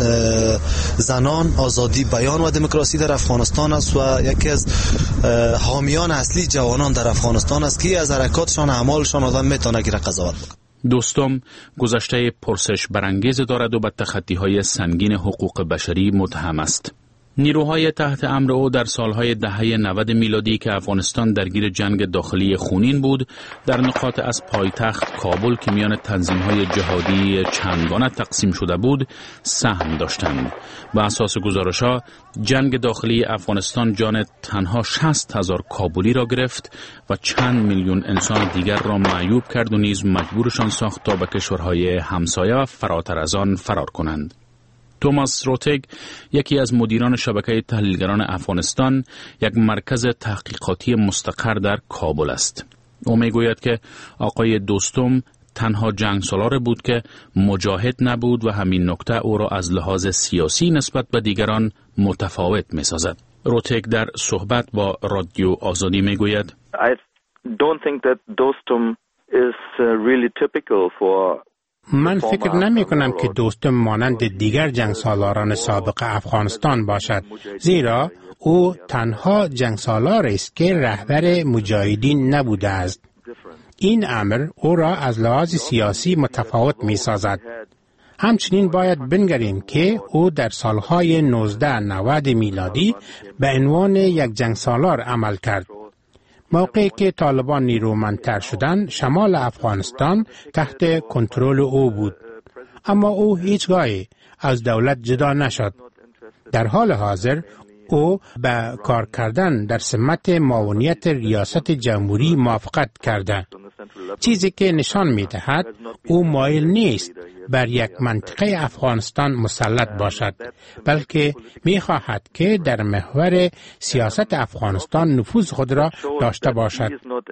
زنان، آزادی بیان و دموکراسی در افغانستان است و یکی از حامیان اصلی جوانان در افغانستان است که از حرکاتشان، اعمالشان آدم میتونه گیره قضاوت بکنه. دوستم گذشته پرسش برانگیز دارد و به تخطی‌های سنگین حقوق بشری متهم است. نیروهای تحت امر او در سالهای دهه 90 میلادی که افغانستان درگیر جنگ داخلی خونین بود، در نقاط از پایتخت کابل که میان تنظیم‌های جهادی چندگانه تقسیم شده بود، سهم داشتند. به اساس گزارش‌ها، جنگ داخلی افغانستان جان تنها 60,000 کابلی را گرفت و چند میلیون انسان دیگر را معیوب کرد و نیز مجبورشان ساخت تا به کشورهای همسایه و فراتر از آن فرار کنند. توماس روتگ، یکی از مدیران شبکه تحلیلگران افغانستان، یک مرکز تحقیقاتی مستقر در کابل است. او میگوید که آقای دوستم تنها جنگ سالار بود که مجاهد نبود و همین نکته او را از لحاظ سیاسی نسبت به دیگران متفاوت می‌سازد. روتگ در صحبت با رادیو آزادی میگوید I don't think that Dostum is really typical for من فکر نمی کنم که دوستم مانند دیگر جنگ سالاران سابق افغانستان باشد، زیرا او تنها جنگ سالار است که رهبر مجاهدین نبوده است. این امر او را از لحاظ سیاسی متفاوت می سازد. همچنین باید بنگریم که او در سالهای 1990 میلادی به عنوان یک جنگ سالار عمل کرد. موقعی که طالبان نیرومندتر شدند، شمال افغانستان تحت کنترل او بود. اما او هیچگاهی از دولت جدا نشد. در حال حاضر او به کار کردن در سمت معاونیت ریاست جمهوری موافقت کرده، چیزی که نشان می دهد او مایل نیست بر یک منطقه افغانستان مسلط باشد، بلکه می خواهد که در محور سیاست افغانستان نفوذ خود را داشته باشد.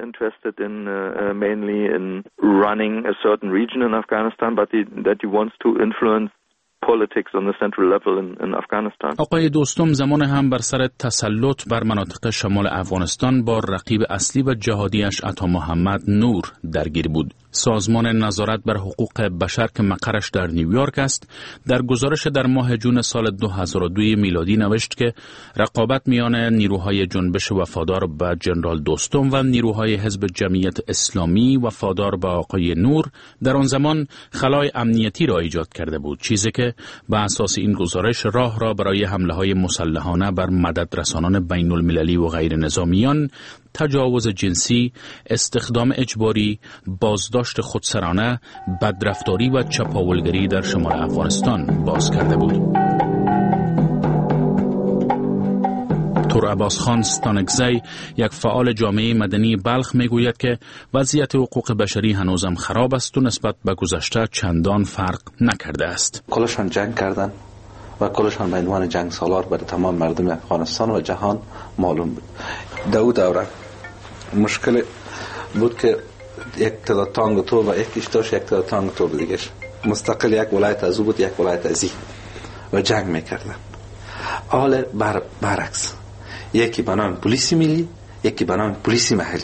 آقای دوستم زمان هم بر سر تسلط بر مناطق شمال افغانستان با رقیب اصلی و جهادیش عطا محمد نور درگیر بود. سازمان نظارت بر حقوق بشر که مقرش در نیویورک است، در گزارش در ماه جون سال 2002 میلادی نوشت که رقابت میان نیروهای جنبش وفادار به جنرال دوستم و نیروهای حزب جمعیت اسلامی وفادار به آقای نور در آن زمان خلای امنیتی را ایجاد کرده بود، چیزی که به اساس این گزارش راه را برای حمله‌های مسلحانه بر مددرسانان بین المللی و غیر نظامیان، تجاوز جنسی، استخدام اجباری، بازداشت خودسرانه، بدرفتاری و چپاولگری در شمال افغانستان باز کرده بود. تور عباس خان ستانکزی، یک فعال جامعه مدنی بلخ، میگوید که وضعیت حقوق بشری هنوزم خراب است و نسبت به گذشته چندان فرق نکرده است. کلشان جنگ کردن و کلشان به عنوان جنگ سالار برای تمام مردم افغانستان و جهان معلوم بود. دو دوره مشکل بود که یک تعداد تانگ تو و یکیش داشت یک تعداد تانگ تو دیگهش مستقل یک ولایت از او بود، یک ولایت از این و جنگ میکردن. حال برعکس، یکی به نام پلیس ملی، یکی به نام پلیس محلی.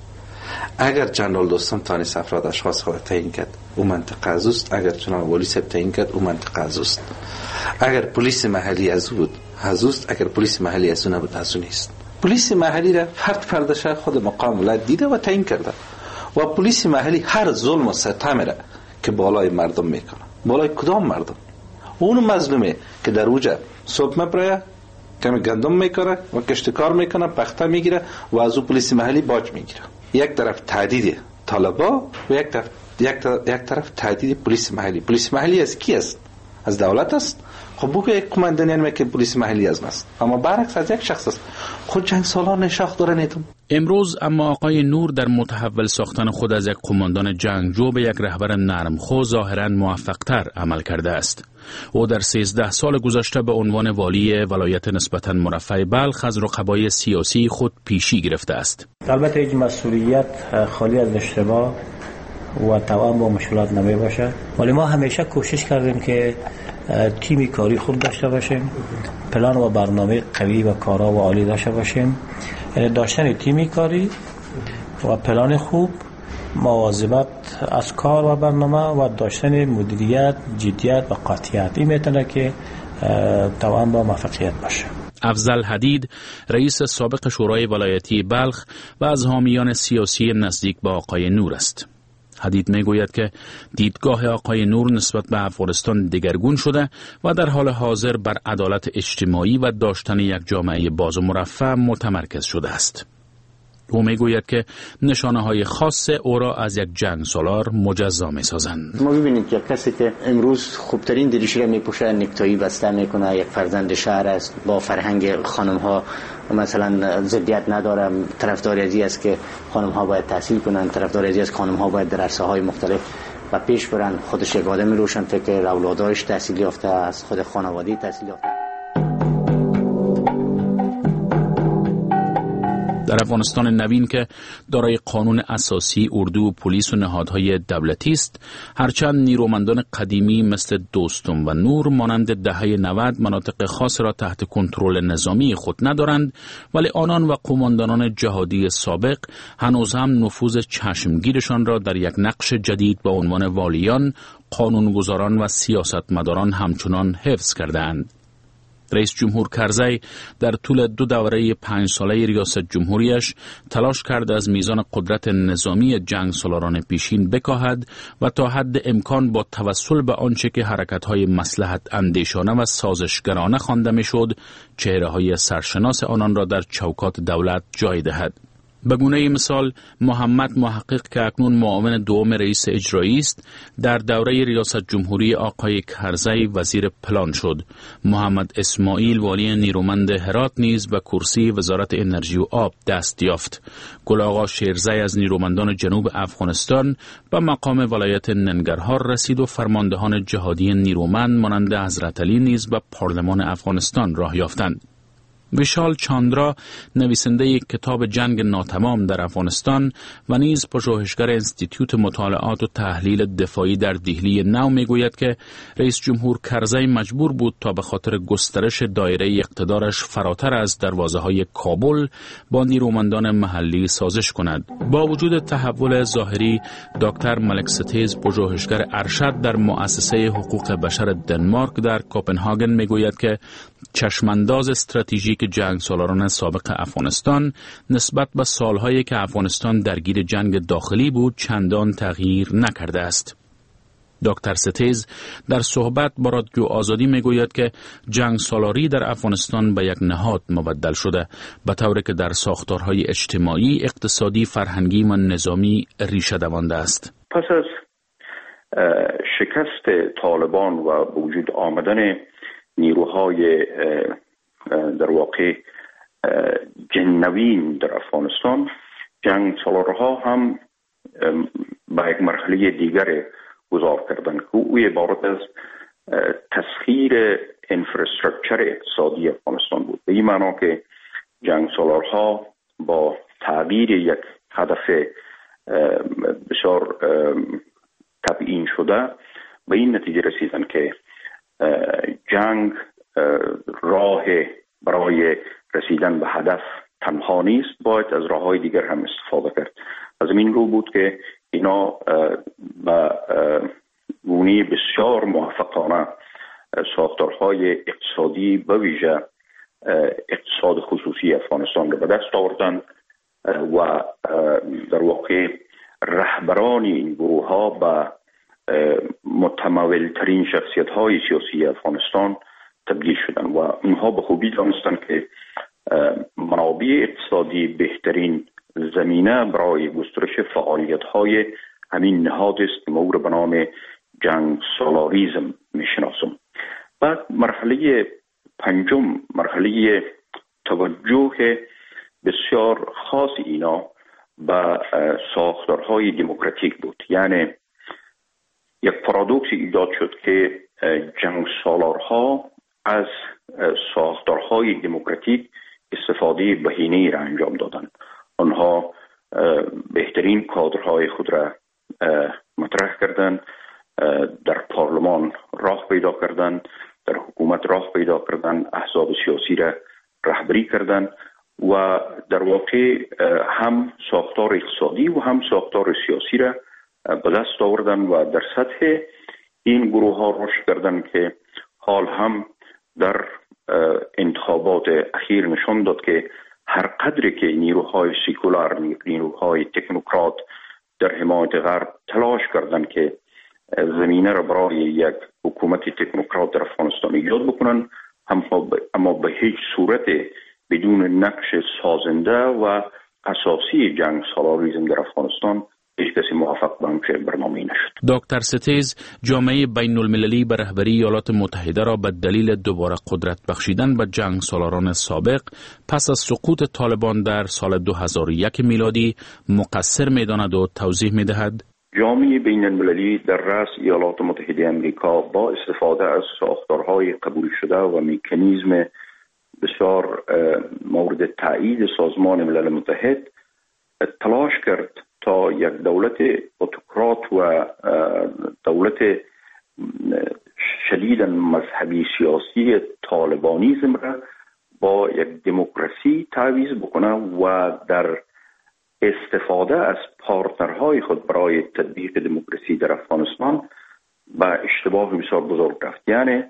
اگر جنرال دوستم تانیس افراد اشخاص خود تعیین کرد او منطقه از اوست، اگر جناب ولی صاحب تعیین کرد او منطقه از اوست. اگر پلیس محلی از او بود از اوست، اگر پلیس محلی از او نبود از او نیست. پلیس محلی را فردش خود مقام ولایت دیده و تعیین کرده و پلیس محلی هر ظلم و ستم را که بالای مردم میکنه، بالای کدام مردم؟ اون مظلومه که در اوجه صبح مبره کمی گندم میکنه و کشتکار میکنه، پخته میگیره و از او پلیس محلی باج میگیره. یک طرف تهدید طالبا و یک طرف تهدید پلیس محلی. پلیس محلی از کی است؟ از دولت است. خب بگو یک قماندان میگه که پلیس محلی از ماست، اما برعکس از یک شخص است. خود جنگ سالار نشاخ داره نیتون. امروز اما آقای نور در متحول ساختن خود از یک قماندان جنگجو به یک رهبر نرمخو ظاهراً موفق‌تر عمل کرده است. او در 13 سال گذشته به عنوان والی ولایت نسبتاً مرفه بلخ از رقبای سیاسی خود پیشی گرفته است. البته هیچ مسئولیت خالی از اشتباه و توأم با مشکلات نمی باشه، ولی ما همیشه کوشش کردیم که تیمی کاری خوب داشته باشیم، پلان و برنامه قوی و کارا و عالی داشته باشیم. یعنی داشتن تیمی کاری و پلان خوب، مواظبت از کار و برنامه و داشتن مدیریت، جدیت و قاطعیت، این میتونه که توأم با موفقیت باشه. افضل حدید، رئیس سابق شورای ولایتی بلخ و از حامیان سیاسی نزدیک به آقای نور است. حدید میگوید که دیدگاه آقای نور نسبت به افغانستان دگرگون شده و در حال حاضر بر عدالت اجتماعی و داشتن یک جامعه باز و مرفه متمرکز شده است. او میگوید که نشانه های خاص او را از یک جنگ سالار مجزا می سازند. ما ببینید که کسی که امروز خوبترین دریشی را می پوشه، نکتایی بسته میکنه، یک فرزند شهر است، با فرهنگ خانم ها مثلا ضدیت نداره، طرفدار ازی است که خانم ها باید تحصیل کنن، طرفدار ازی است که خانم ها باید در عرصه های مختلف و پیش برن. خودش یک آدم روشن فکر، اولادش تحصیل یافته است، خود خانواده تحصیل یافته. در افغانستان نوین که دارای قانون اساسی، اردو، پلیس و نهادهای دولتی است، هرچند نیرومندان قدیمی مثل دوستم و نور مانند دهه 90 مناطق خاص را تحت کنترل نظامی خود ندارند، ولی آنان و قماندانان جهادی سابق هنوز هم نفوذ چشمگیرشان را در یک نقش جدید به عنوان والیان، قانونگذاران و سیاستمداران همچنان حفظ کردند. رئیس جمهور کرزی در طول 2 دوره 5 ساله ریاست جمهوریش تلاش کرد از میزان قدرت نظامی جنگ سالاران پیشین بکاهد و تا حد امکان با توسل به آنچه که حرکت‌های مصلحت اندیشانه و سازشگرانه خوانده می‌شد، چهره‌های سرشناس آنان را در چوکات دولت جای دهد. به گونه مثال محمد محقق که اکنون معاون دوم رئیس اجرایی است در دوره ریاست جمهوری آقای کرزی وزیر پلان شد. محمد اسماعیل والی نیرومند هرات نیز به کرسی وزارت انرژی و آب دست یافت. گل آقا شیرزی از نیرومندان جنوب افغانستان به مقام ولایت ننگرهار رسید و فرماندهان جهادی نیرومند مانند حضرت علی نیز به پارلمان افغانستان راه یافتند. ویشال چاندرا نویسنده کتاب جنگ ناتمام در افغانستان و نیز پژوهشگر انستیتوت مطالعات و تحلیل دفاعی در دهلی نو میگوید که رئیس جمهور کرزی مجبور بود تا به خاطر گسترش دایره اقتدارش فراتر از دروازه‌های کابل با نیرومندان محلی سازش کند. با وجود تحول ظاهری، دکتر ملک ستیز پژوهشگر ارشد در مؤسسه حقوق بشر دنمارک در کوپنهاگن میگوید که چشمانداز استراتژیک جنگ سالاران سابق افغانستان نسبت به سالهایی که افغانستان درگیر جنگ داخلی بود چندان تغییر نکرده است. دکتر ستیز در صحبت با رادیو آزادی میگوید که جنگ سالاری در افغانستان به یک نهاد مبدل شده، به طوری که در ساختارهای اجتماعی، اقتصادی، فرهنگی و نظامی ریشه دوانده است. پس از شکست طالبان و وجود آمدن نیروهای در واقع جنوین در افغانستان، جنگ سالارها هم به یک مرحله دیگر گذار کردن که او عبارت از تسخیر انفراستراکچر اقتصادی افغانستان بود. به این معنا که جنگ سالارها با تغییر یک هدف بسیار تبیین شده به این نتیجه رسیدن که جنگ راه برای رسیدن به هدف تنها نیست، باید از راه‌های دیگر هم استفاده کرد. از این رو بود که اینا به گونه بسیار موفقانه ساختارهای اقتصادی به ویژه اقتصاد خصوصی افغانستان را به دست آوردن و در واقع رهبران این گروه ها به متمول ترین شخصیت های سیاسی افغانستان تبدیل شدن و اونها به خوبی دانستن که منابع اقتصادی بهترین زمینه برای گسترش فعالیت های همین نهاد است که ما او را به نام جنگ سالاریزم میشناسم. بعد مرحله پنجم، مرحله توجه بسیار خاص اینا به ساختارهای دموکراتیک بود. یعنی یک پارادوکس ایجاد شد که جنگ سالارها از ساختارهای دموکراتیک استفاده بهینه‌ای را انجام دادند. آنها بهترین کادرهای خود را مطرح کردند، در پارلمان راه پیدا کردند، در حکومت راه پیدا کردند، احزاب سیاسی را رهبری کردند و در واقع هم ساختار اقتصادی و هم ساختار سیاسی را به دست آوردن و در سطح این گروه ها رشد کردن که حال هم در انتخابات اخیر نشان داد که هر قدری که نیروهای سیکولار، نیروهای تکنوکرات در حمایت غرب تلاش کردند که زمینه را برای یک حکومت تکنوکرات در افغانستان ایجاد بکنن، اما به هیچ صورت بدون نقش سازنده و اساسی جنگ سالاریزم در افغانستان هیچ کسی موفق به همچه برنامه‌ای نشد. دکتر ستیز جامعه بین المللی به رهبری ایالات متحده را به دلیل دوباره قدرت بخشیدن به جنگ سالاران سابق پس از سقوط طالبان در سال 2001 میلادی مقصر می‌داند و توضیح می‌دهد. جامعه بین المللی در رأس ایالات متحده آمریکا با استفاده از ساختارهای قبول شده و مکانیزم بسیار مورد تایید سازمان ملل متحد تلاش کرد تا یک دولت اتوکرات و دولت شدیداً مذهبی سیاسی طالبانیزم را با یک دموکراسی تعویض بکنه و در استفاده از پارتنرهای خود برای تطبیق دموکراسی در افغانستان به اشتباه بسیار بزرگ رفت. یعنی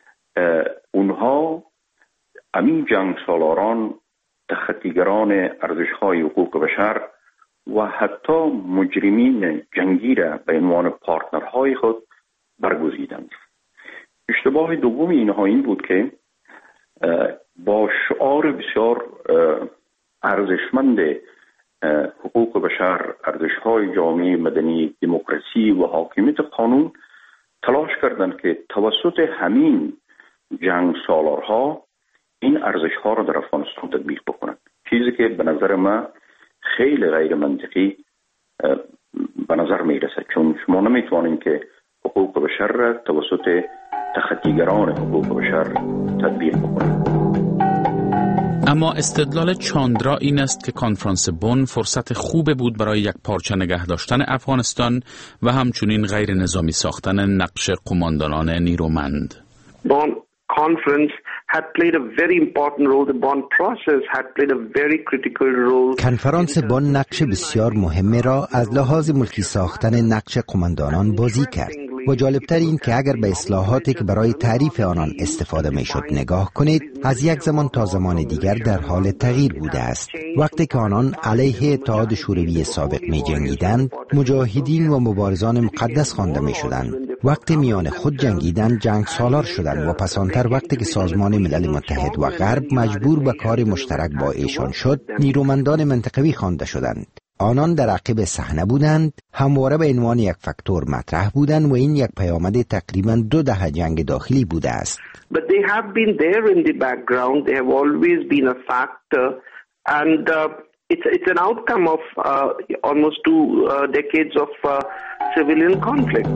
اونها همین جنگ سالاران، تخطیگران ارزش‌های حقوق بشر و حتی مجرمین جنگی را به عنوان پارتنرهای خود برگزیدند. اشتباه دوم اینها این بود که با شعار بسیار ارزشمند حقوق بشر، ارزش‌های جامعه مدنی، دموکراسی و حاکمیت قانون تلاش کردند که توسط همین جنگ سالارها این ارزش‌ها را در افغانستان تطبیق بکنند، چیزی که به نظر من خیلی غیر منطقی به نظر میرسه، چون شما نمیتوانید که حقوق بشر را توسط تخطیگران حقوق بشر تطبیق بکنید. اما استدلال چاندرا این است که کنفرانس بن فرصت خوب بود برای یک پارچه نگه داشتن افغانستان و همچنین غیر نظامی ساختن نقش قماندانان نیرومند. Bonn conference had played a very important role. The Bonn process had played a very critical role. کنفرانس بن نقش بسیار مهمی را از لحاظ ملکی ساختن نقش قماندانان بازی کرد. و جالبتر این که اگر به اصلاحاتی که برای تعریف آنان استفاده می شد نگاه کنید، از یک زمان تا زمان دیگر در حال تغییر بوده است. وقتی که آنان علیه اتحاد شوروی سابق می جنگیدند، مجاهدین و مبارزان مقدس خوانده می شدند. وقتی میان خود جنگیدند، جنگ سالار شدند و پسانتر وقتی که سازمان ملل متحد و غرب مجبور به کار مشترک با ایشان شد، نیرومندان منطقوی خوانده شدند. آنان در عقب صحنه بودند، همواره به عنوان یک فاکتور مطرح بودند و این یک پیامد تقریباً 2 دهه جنگ داخلی بوده است. But they have been there in the background. They have always been a factor, and it's an outcome of almost 2 decades of civilian conflict.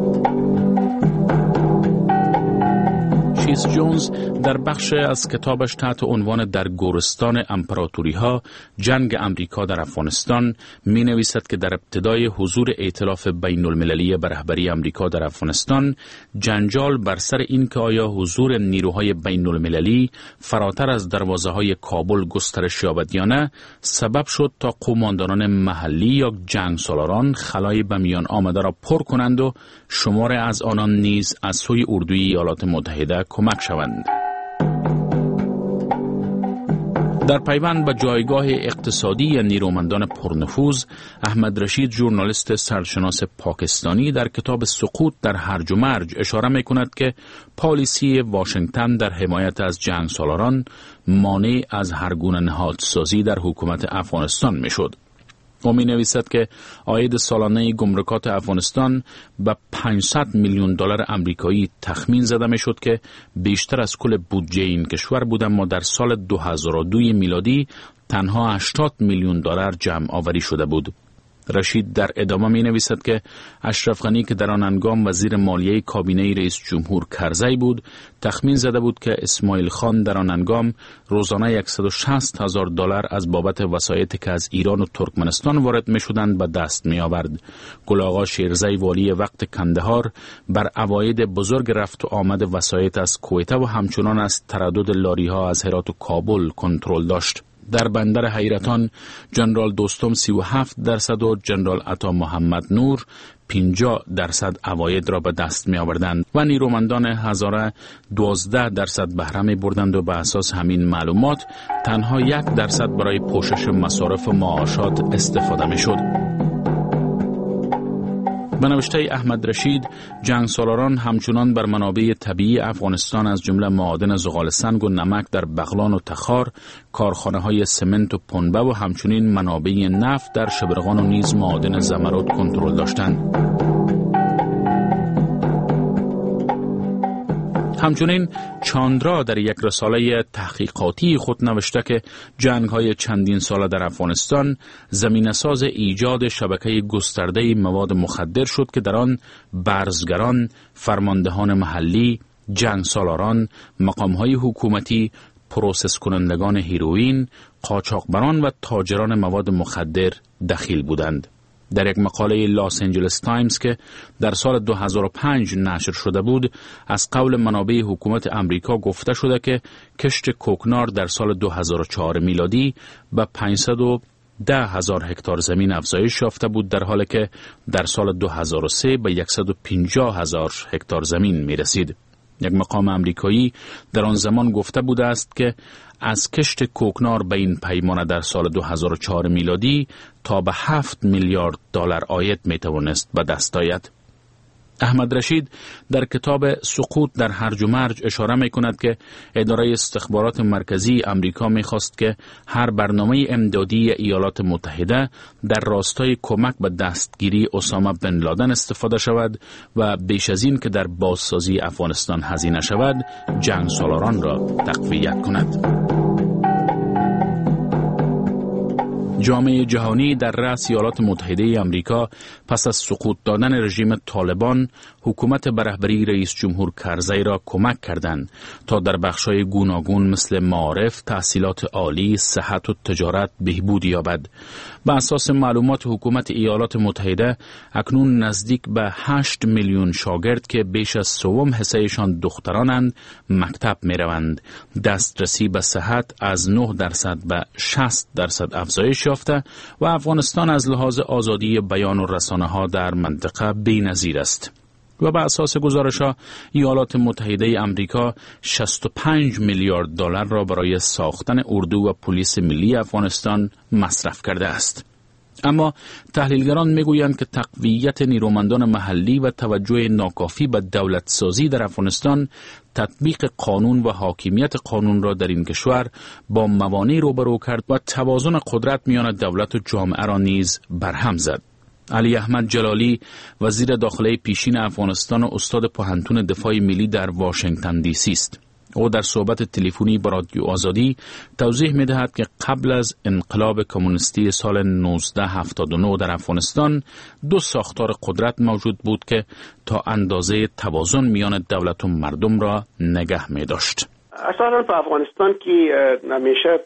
چیز جونز در بخش از کتابش تحت عنوان در گورستان امپراتوری ها جنگ امریکا در افغانستان می نویسد که در ابتدای حضور ائتلاف بین المللی به رهبری امریکا در افغانستان، جنجال بر سر این که آیا حضور نیروهای بین المللی فراتر از دروازه های کابل گسترش یابد یا نه، سبب شد تا قماندانان محلی یا جنگ سالاران خلای به میان آمده را پر کنند و شمار از آنان نیز از سوی اردوی ایالات متحده کمک شوند. در پیوند به جایگاه اقتصادی نیرومندان پرنفوذ، احمد رشید ژورنالیست سرشناس پاکستانی در کتاب سقوط در هرج و مرج اشاره می‌کند که پالیسی واشنگتن در حمایت از جنگ سالاران مانع از هر گونه نهادسازی در حکومت افغانستان می‌شد. او می نویسد که عاید سالانه گمرکات افغانستان به 500 میلیون دلار آمریکایی تخمین زده می شد که بیشتر از کل بودجه این کشور بود، اما در سال 2002 میلادی تنها 80 میلیون دلار جمع آوری شده بود. رشید در ادامه می نویسد که اشرف غنی که در آن هنگام وزیر مالیه کابینه رئیس جمهور کرزی بود، تخمین زده بود که اسماعیل خان در آن هنگام روزانه 160,000 دلار از بابت وسایطی که از ایران و ترکمنستان وارد می شدند به دست می آورد. گل آقا شیرزی والی وقت کندهار بر عواید بزرگ رفت و آمد وسایط از کویته و همچنان از تردد لاری ها از هرات و کابل کنترل داشت. در بندر حیرتان جنرال دوستم 37% و جنرال عطا محمد نور 50% عواید را به دست می آوردند و نیرومندان هزاره 12% بهره می بردند و به اساس همین معلومات تنها 1% برای پوشش مصارف و معاشات استفاده می شد. به نوشته احمد رشید، جنگ سالاران همچنان بر منابع طبیعی افغانستان از جمله معادن زغال سنگ و نمک در بغلان و تخار، کارخانه‌های سمنت و پنبه و همچنین منابع نفت در شبرغان و نیز معادن زمرد کنترل داشتند. همچنین چاندرا در یک رساله تحقیقاتی خود نوشته که جنگ‌های چندین ساله در افغانستان زمینه‌ساز ایجاد شبکه گسترده مواد مخدر شد که در آن برزگران، فرماندهان محلی، جنگ سالاران، مقام‌های حکومتی، پروسس کنندگان هیروئین، قاچاقبران و تاجران مواد مخدر دخیل بودند. در یک مقاله لاس انجلس تایمز که در سال 2005 نشر شده بود، از قول منابع حکومت امریکا گفته شده که کشت کوکنار در سال 2004 میلادی به 510,000 هکتار زمین افزایش یافته بود، در حالی که در سال 2003 به 150,000 هکتار زمین می رسید. یک مقام امریکایی در آن زمان گفته بوده است که از کشت کوکنار به این پیمانه در سال 2004 میلادی تا به 7 میلیارد دلار عاید می توانست به دست آید. احمد رشید در کتاب سقوط در هرج و مرج اشاره می کند که اداره استخبارات مرکزی امریکا می خواست که هر برنامه امدادی ایالات متحده در راستای کمک به دستگیری اسامه بن لادن استفاده شود و بیش از این که در بازسازی افغانستان هزینه شود، جنگ سالاران را تقویت کند. جامعه جهانی در رأس ایالات متحده آمریکا پس از سقوط دادن رژیم طالبان حکومت به رهبری رئیس جمهور کرزی را کمک کردند تا در بخش‌های گوناگون مثل معارف، تحصیلات عالی، صحت و تجارت بهبود یابد. بر اساس معلومات حکومت ایالات متحده اکنون نزدیک به 8 میلیون شاگرد که بیش از سوم حصه‌شان دخترانند مکتب می‌روند. دسترسی به صحت از 9% به 60% افزایش یافته و افغانستان از لحاظ آزادی بیان و رسانه‌ها در منطقه بی‌نظیر است. و بر اساس گزارش‌ها ایالات متحده آمریکا 65 میلیارد دلار را برای ساختن اردو و پلیس ملی افغانستان مصرف کرده است. اما تحلیلگران میگویند که تقویت نیرومندان محلی و توجه ناکافی به دولت سازی در افغانستان تطبیق قانون و حاکمیت قانون را در این کشور با موانع روبرو کرد و توازن قدرت میان دولت و جامعه را نیز برهم زد. علی احمد جلالی وزیر داخله پیشین افغانستان و استاد پوهنتون دفاع ملی در واشنگتن دی سی است. او در صحبت تلفنی با رادیو آزادی توضیح می‌دهد که قبل از انقلاب کمونیستی سال 1979 در افغانستان 2 ساختار قدرت موجود بود که تا اندازه توازن میان دولت و مردم را نگه می‌داشت. اساساً په افغانستان کې همیشه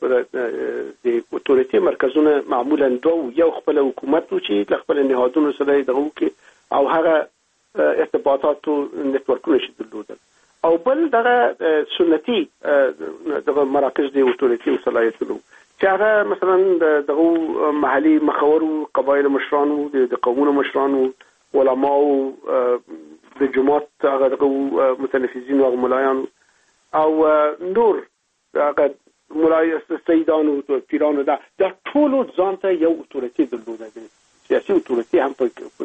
د اتوریتی مرکزونه معمولا دو یو خپل حکومت و چې خپل نهادونو سره دغه کې او هغه ارتباطات او نتورکونه چې درلودل او بل دغه سنتي دغه مراکز د اتوریتی او صلاحیتونو چې هغه مثلا دغه محلي مخور او قبایل مشرانو د قومونو مشرانو علماو د جماعت هغه متنفذین او ملایانو او نور هغه ملای سیدان او پیرانو دا ټول ځانته یو اتوریتی درلوده دي. سیاسي اتوریتی هم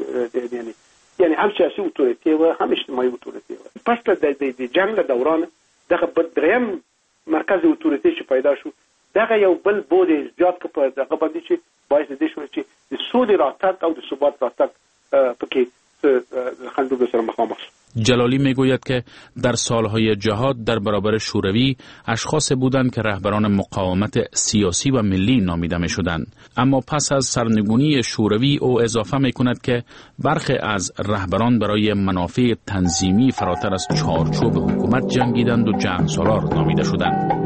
یعنی هم سیاسي اتوریتی و هم اجتماعي اتوریتی و پس د جنگ دوران دغه بدریم مرکز اتوریتی چې پیدا شو دغه یو بل بود زیات که په دغه باندې چې باعث دي شو چې د سود راتګ او د ثبات راتګ پکې خنډو سره مخامخ. جلالی میگوید که در سالهای جهاد در برابر شوروی اشخاص بودند که رهبران مقاومت سیاسی و ملی نامیده می شدند، اما پس از سرنگونی شوروی او اضافه می کند که برخی از رهبران برای منافع تنظیمی فراتر از چارچوب حکومت جنگیدند و جنگ سالار نامیده شدند.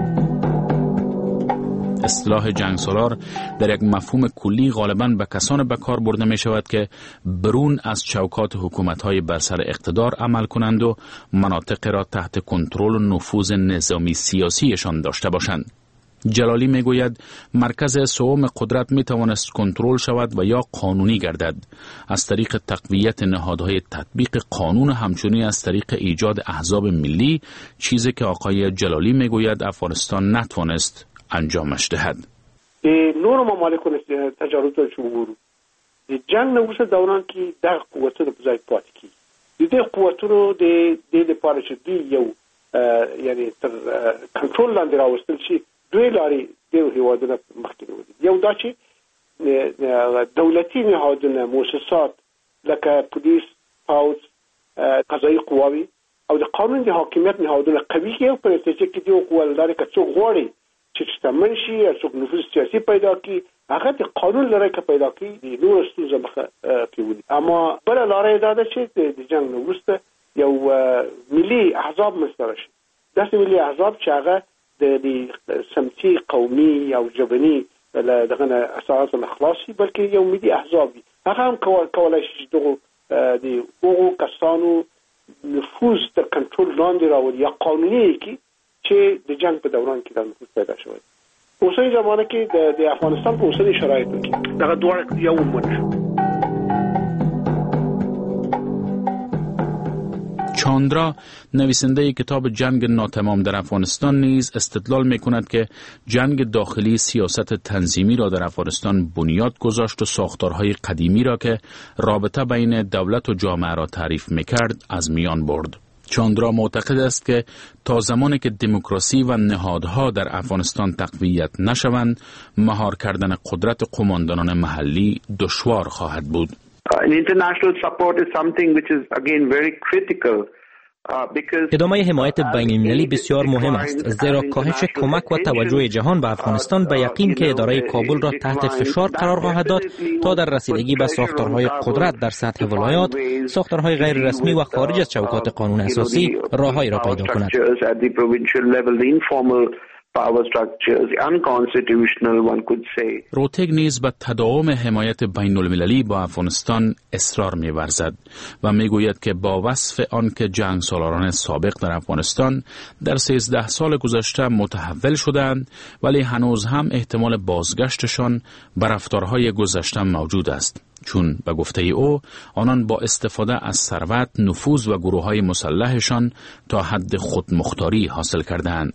اصطلاح جنگ سالار در یک مفهوم کلی غالباً به کسان به کار برده می شود که برون از چوکات حکومت‌های بر سر اقتدار عمل کنند و مناطق را تحت کنترل و نفوذ نظامی سیاسیشان داشته باشند. جلالی می گوید مرکز سوم قدرت می توانست کنترل شود و یا قانونی گردد از طریق تقویت نهادهای تطبیق قانون، همچنین از طریق ایجاد احزاب ملی، چیزی که آقای جلالی می گوید افغانستان نتوانست انجامش دهد. نور ممالک تجارت جمهور د جنگ نوښت دوران کې د قوتونو په ځای پاتې کی د قوتونو د لپاره چې دی یو یعنی تر کنټرول لاندې راوستل شي دوی لاري د هیوادونو مخکې ودی. یو دا چې دولتي نهادونه مؤسسات لکه پولیس، پوځ، قضایي قواوی او د قانون د حاکمیت نهادونه قوي کې په نتیجه کې دی قوالداري که څوک غواړي چې شتمن شي یا څوک نفوذ سیاسي پیدا کړي هغه د قانون لري که پیدا کړي د نور ستونزه مخه پیولي. اما بل لارې دا ده چې د جنگ وروسته یو ملي احزاب مستره شي، داسې ملي احزاب چې هغه د سمتي قومي او ژبني دغه نه اساس نه خلاصي بلکې یو ملي احزاب دي. هغه هم کولای شي دغه د هغو کسانو نفوذ تر کنټرول لاندې راوړي یا قانوني کې چې د جنگ په دوران کې د نفوذ پیدا شوی. اوسنۍ زمانه کې د افغانستان په اوسنۍ شرایطو کې دغه دواړه یو ونه شو. چاندرا نویسنده کتاب جنگ ناتمام در افغانستان نیز استدلال می‌کند که جنگ داخلی سیاست تنظیمی را در افغانستان بنیاد گذاشت و ساختارهای قدیمی را که رابطه بین دولت و جامعه را تعریف می‌کرد از میان برد. چاندرا معتقد است که تا زمانی که دموکراسی و نهادها در افغانستان تقویت نشوند، مهار کردن قدرت قماندانان محلی دشوار خواهد بود. International support is something which is again very critical. ادامه حمایت بین‌المللی بسیار مهم است، زیرا کاهش کمک و توجه جهان به افغانستان به یقین که اداره کابل را تحت فشار قرار خواهد داد تا در رسیدگی به ساختارهای قدرت در سطح ولایات، ساختارهای غیر رسمی و خارج از چوکات قانون اساسی راههایی را پیدا کند. روتگ نیز به تداوم حمایت بین المللی با افغانستان اصرار می‌ورزد و میگوید که با وصف آن که جنگسالاران سابق در افغانستان در 13 سال گذشته متحول شدند، ولی هنوز هم احتمال بازگشتشان به رفتارهای گذشته موجود است، چون به گفته او آنان با استفاده از ثروت، نفوذ و گروه‌های مسلحشان تا حد خودمختاری حاصل کردند.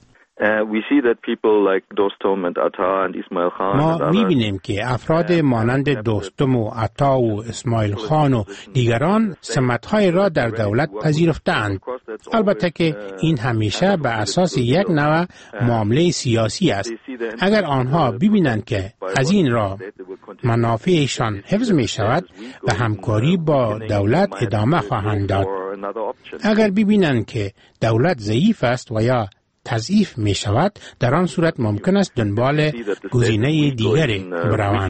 ما می‌بینیم که افراد مانند دوستم و عطا و اسماعیل خان و دیگران سمت‌های را در دولت پذیرفتند. البته که این همیشه به اساس یک نوع معامله سیاسی است. اگر آنها ببینند که از این را منافعشان حفظ می شود، به همکاری با دولت ادامه خواهند داد. اگر ببینند که دولت ضعیف است و یا تضعیف می شود، در آن صورت ممکن است دنبال گزینه دیگری بروند.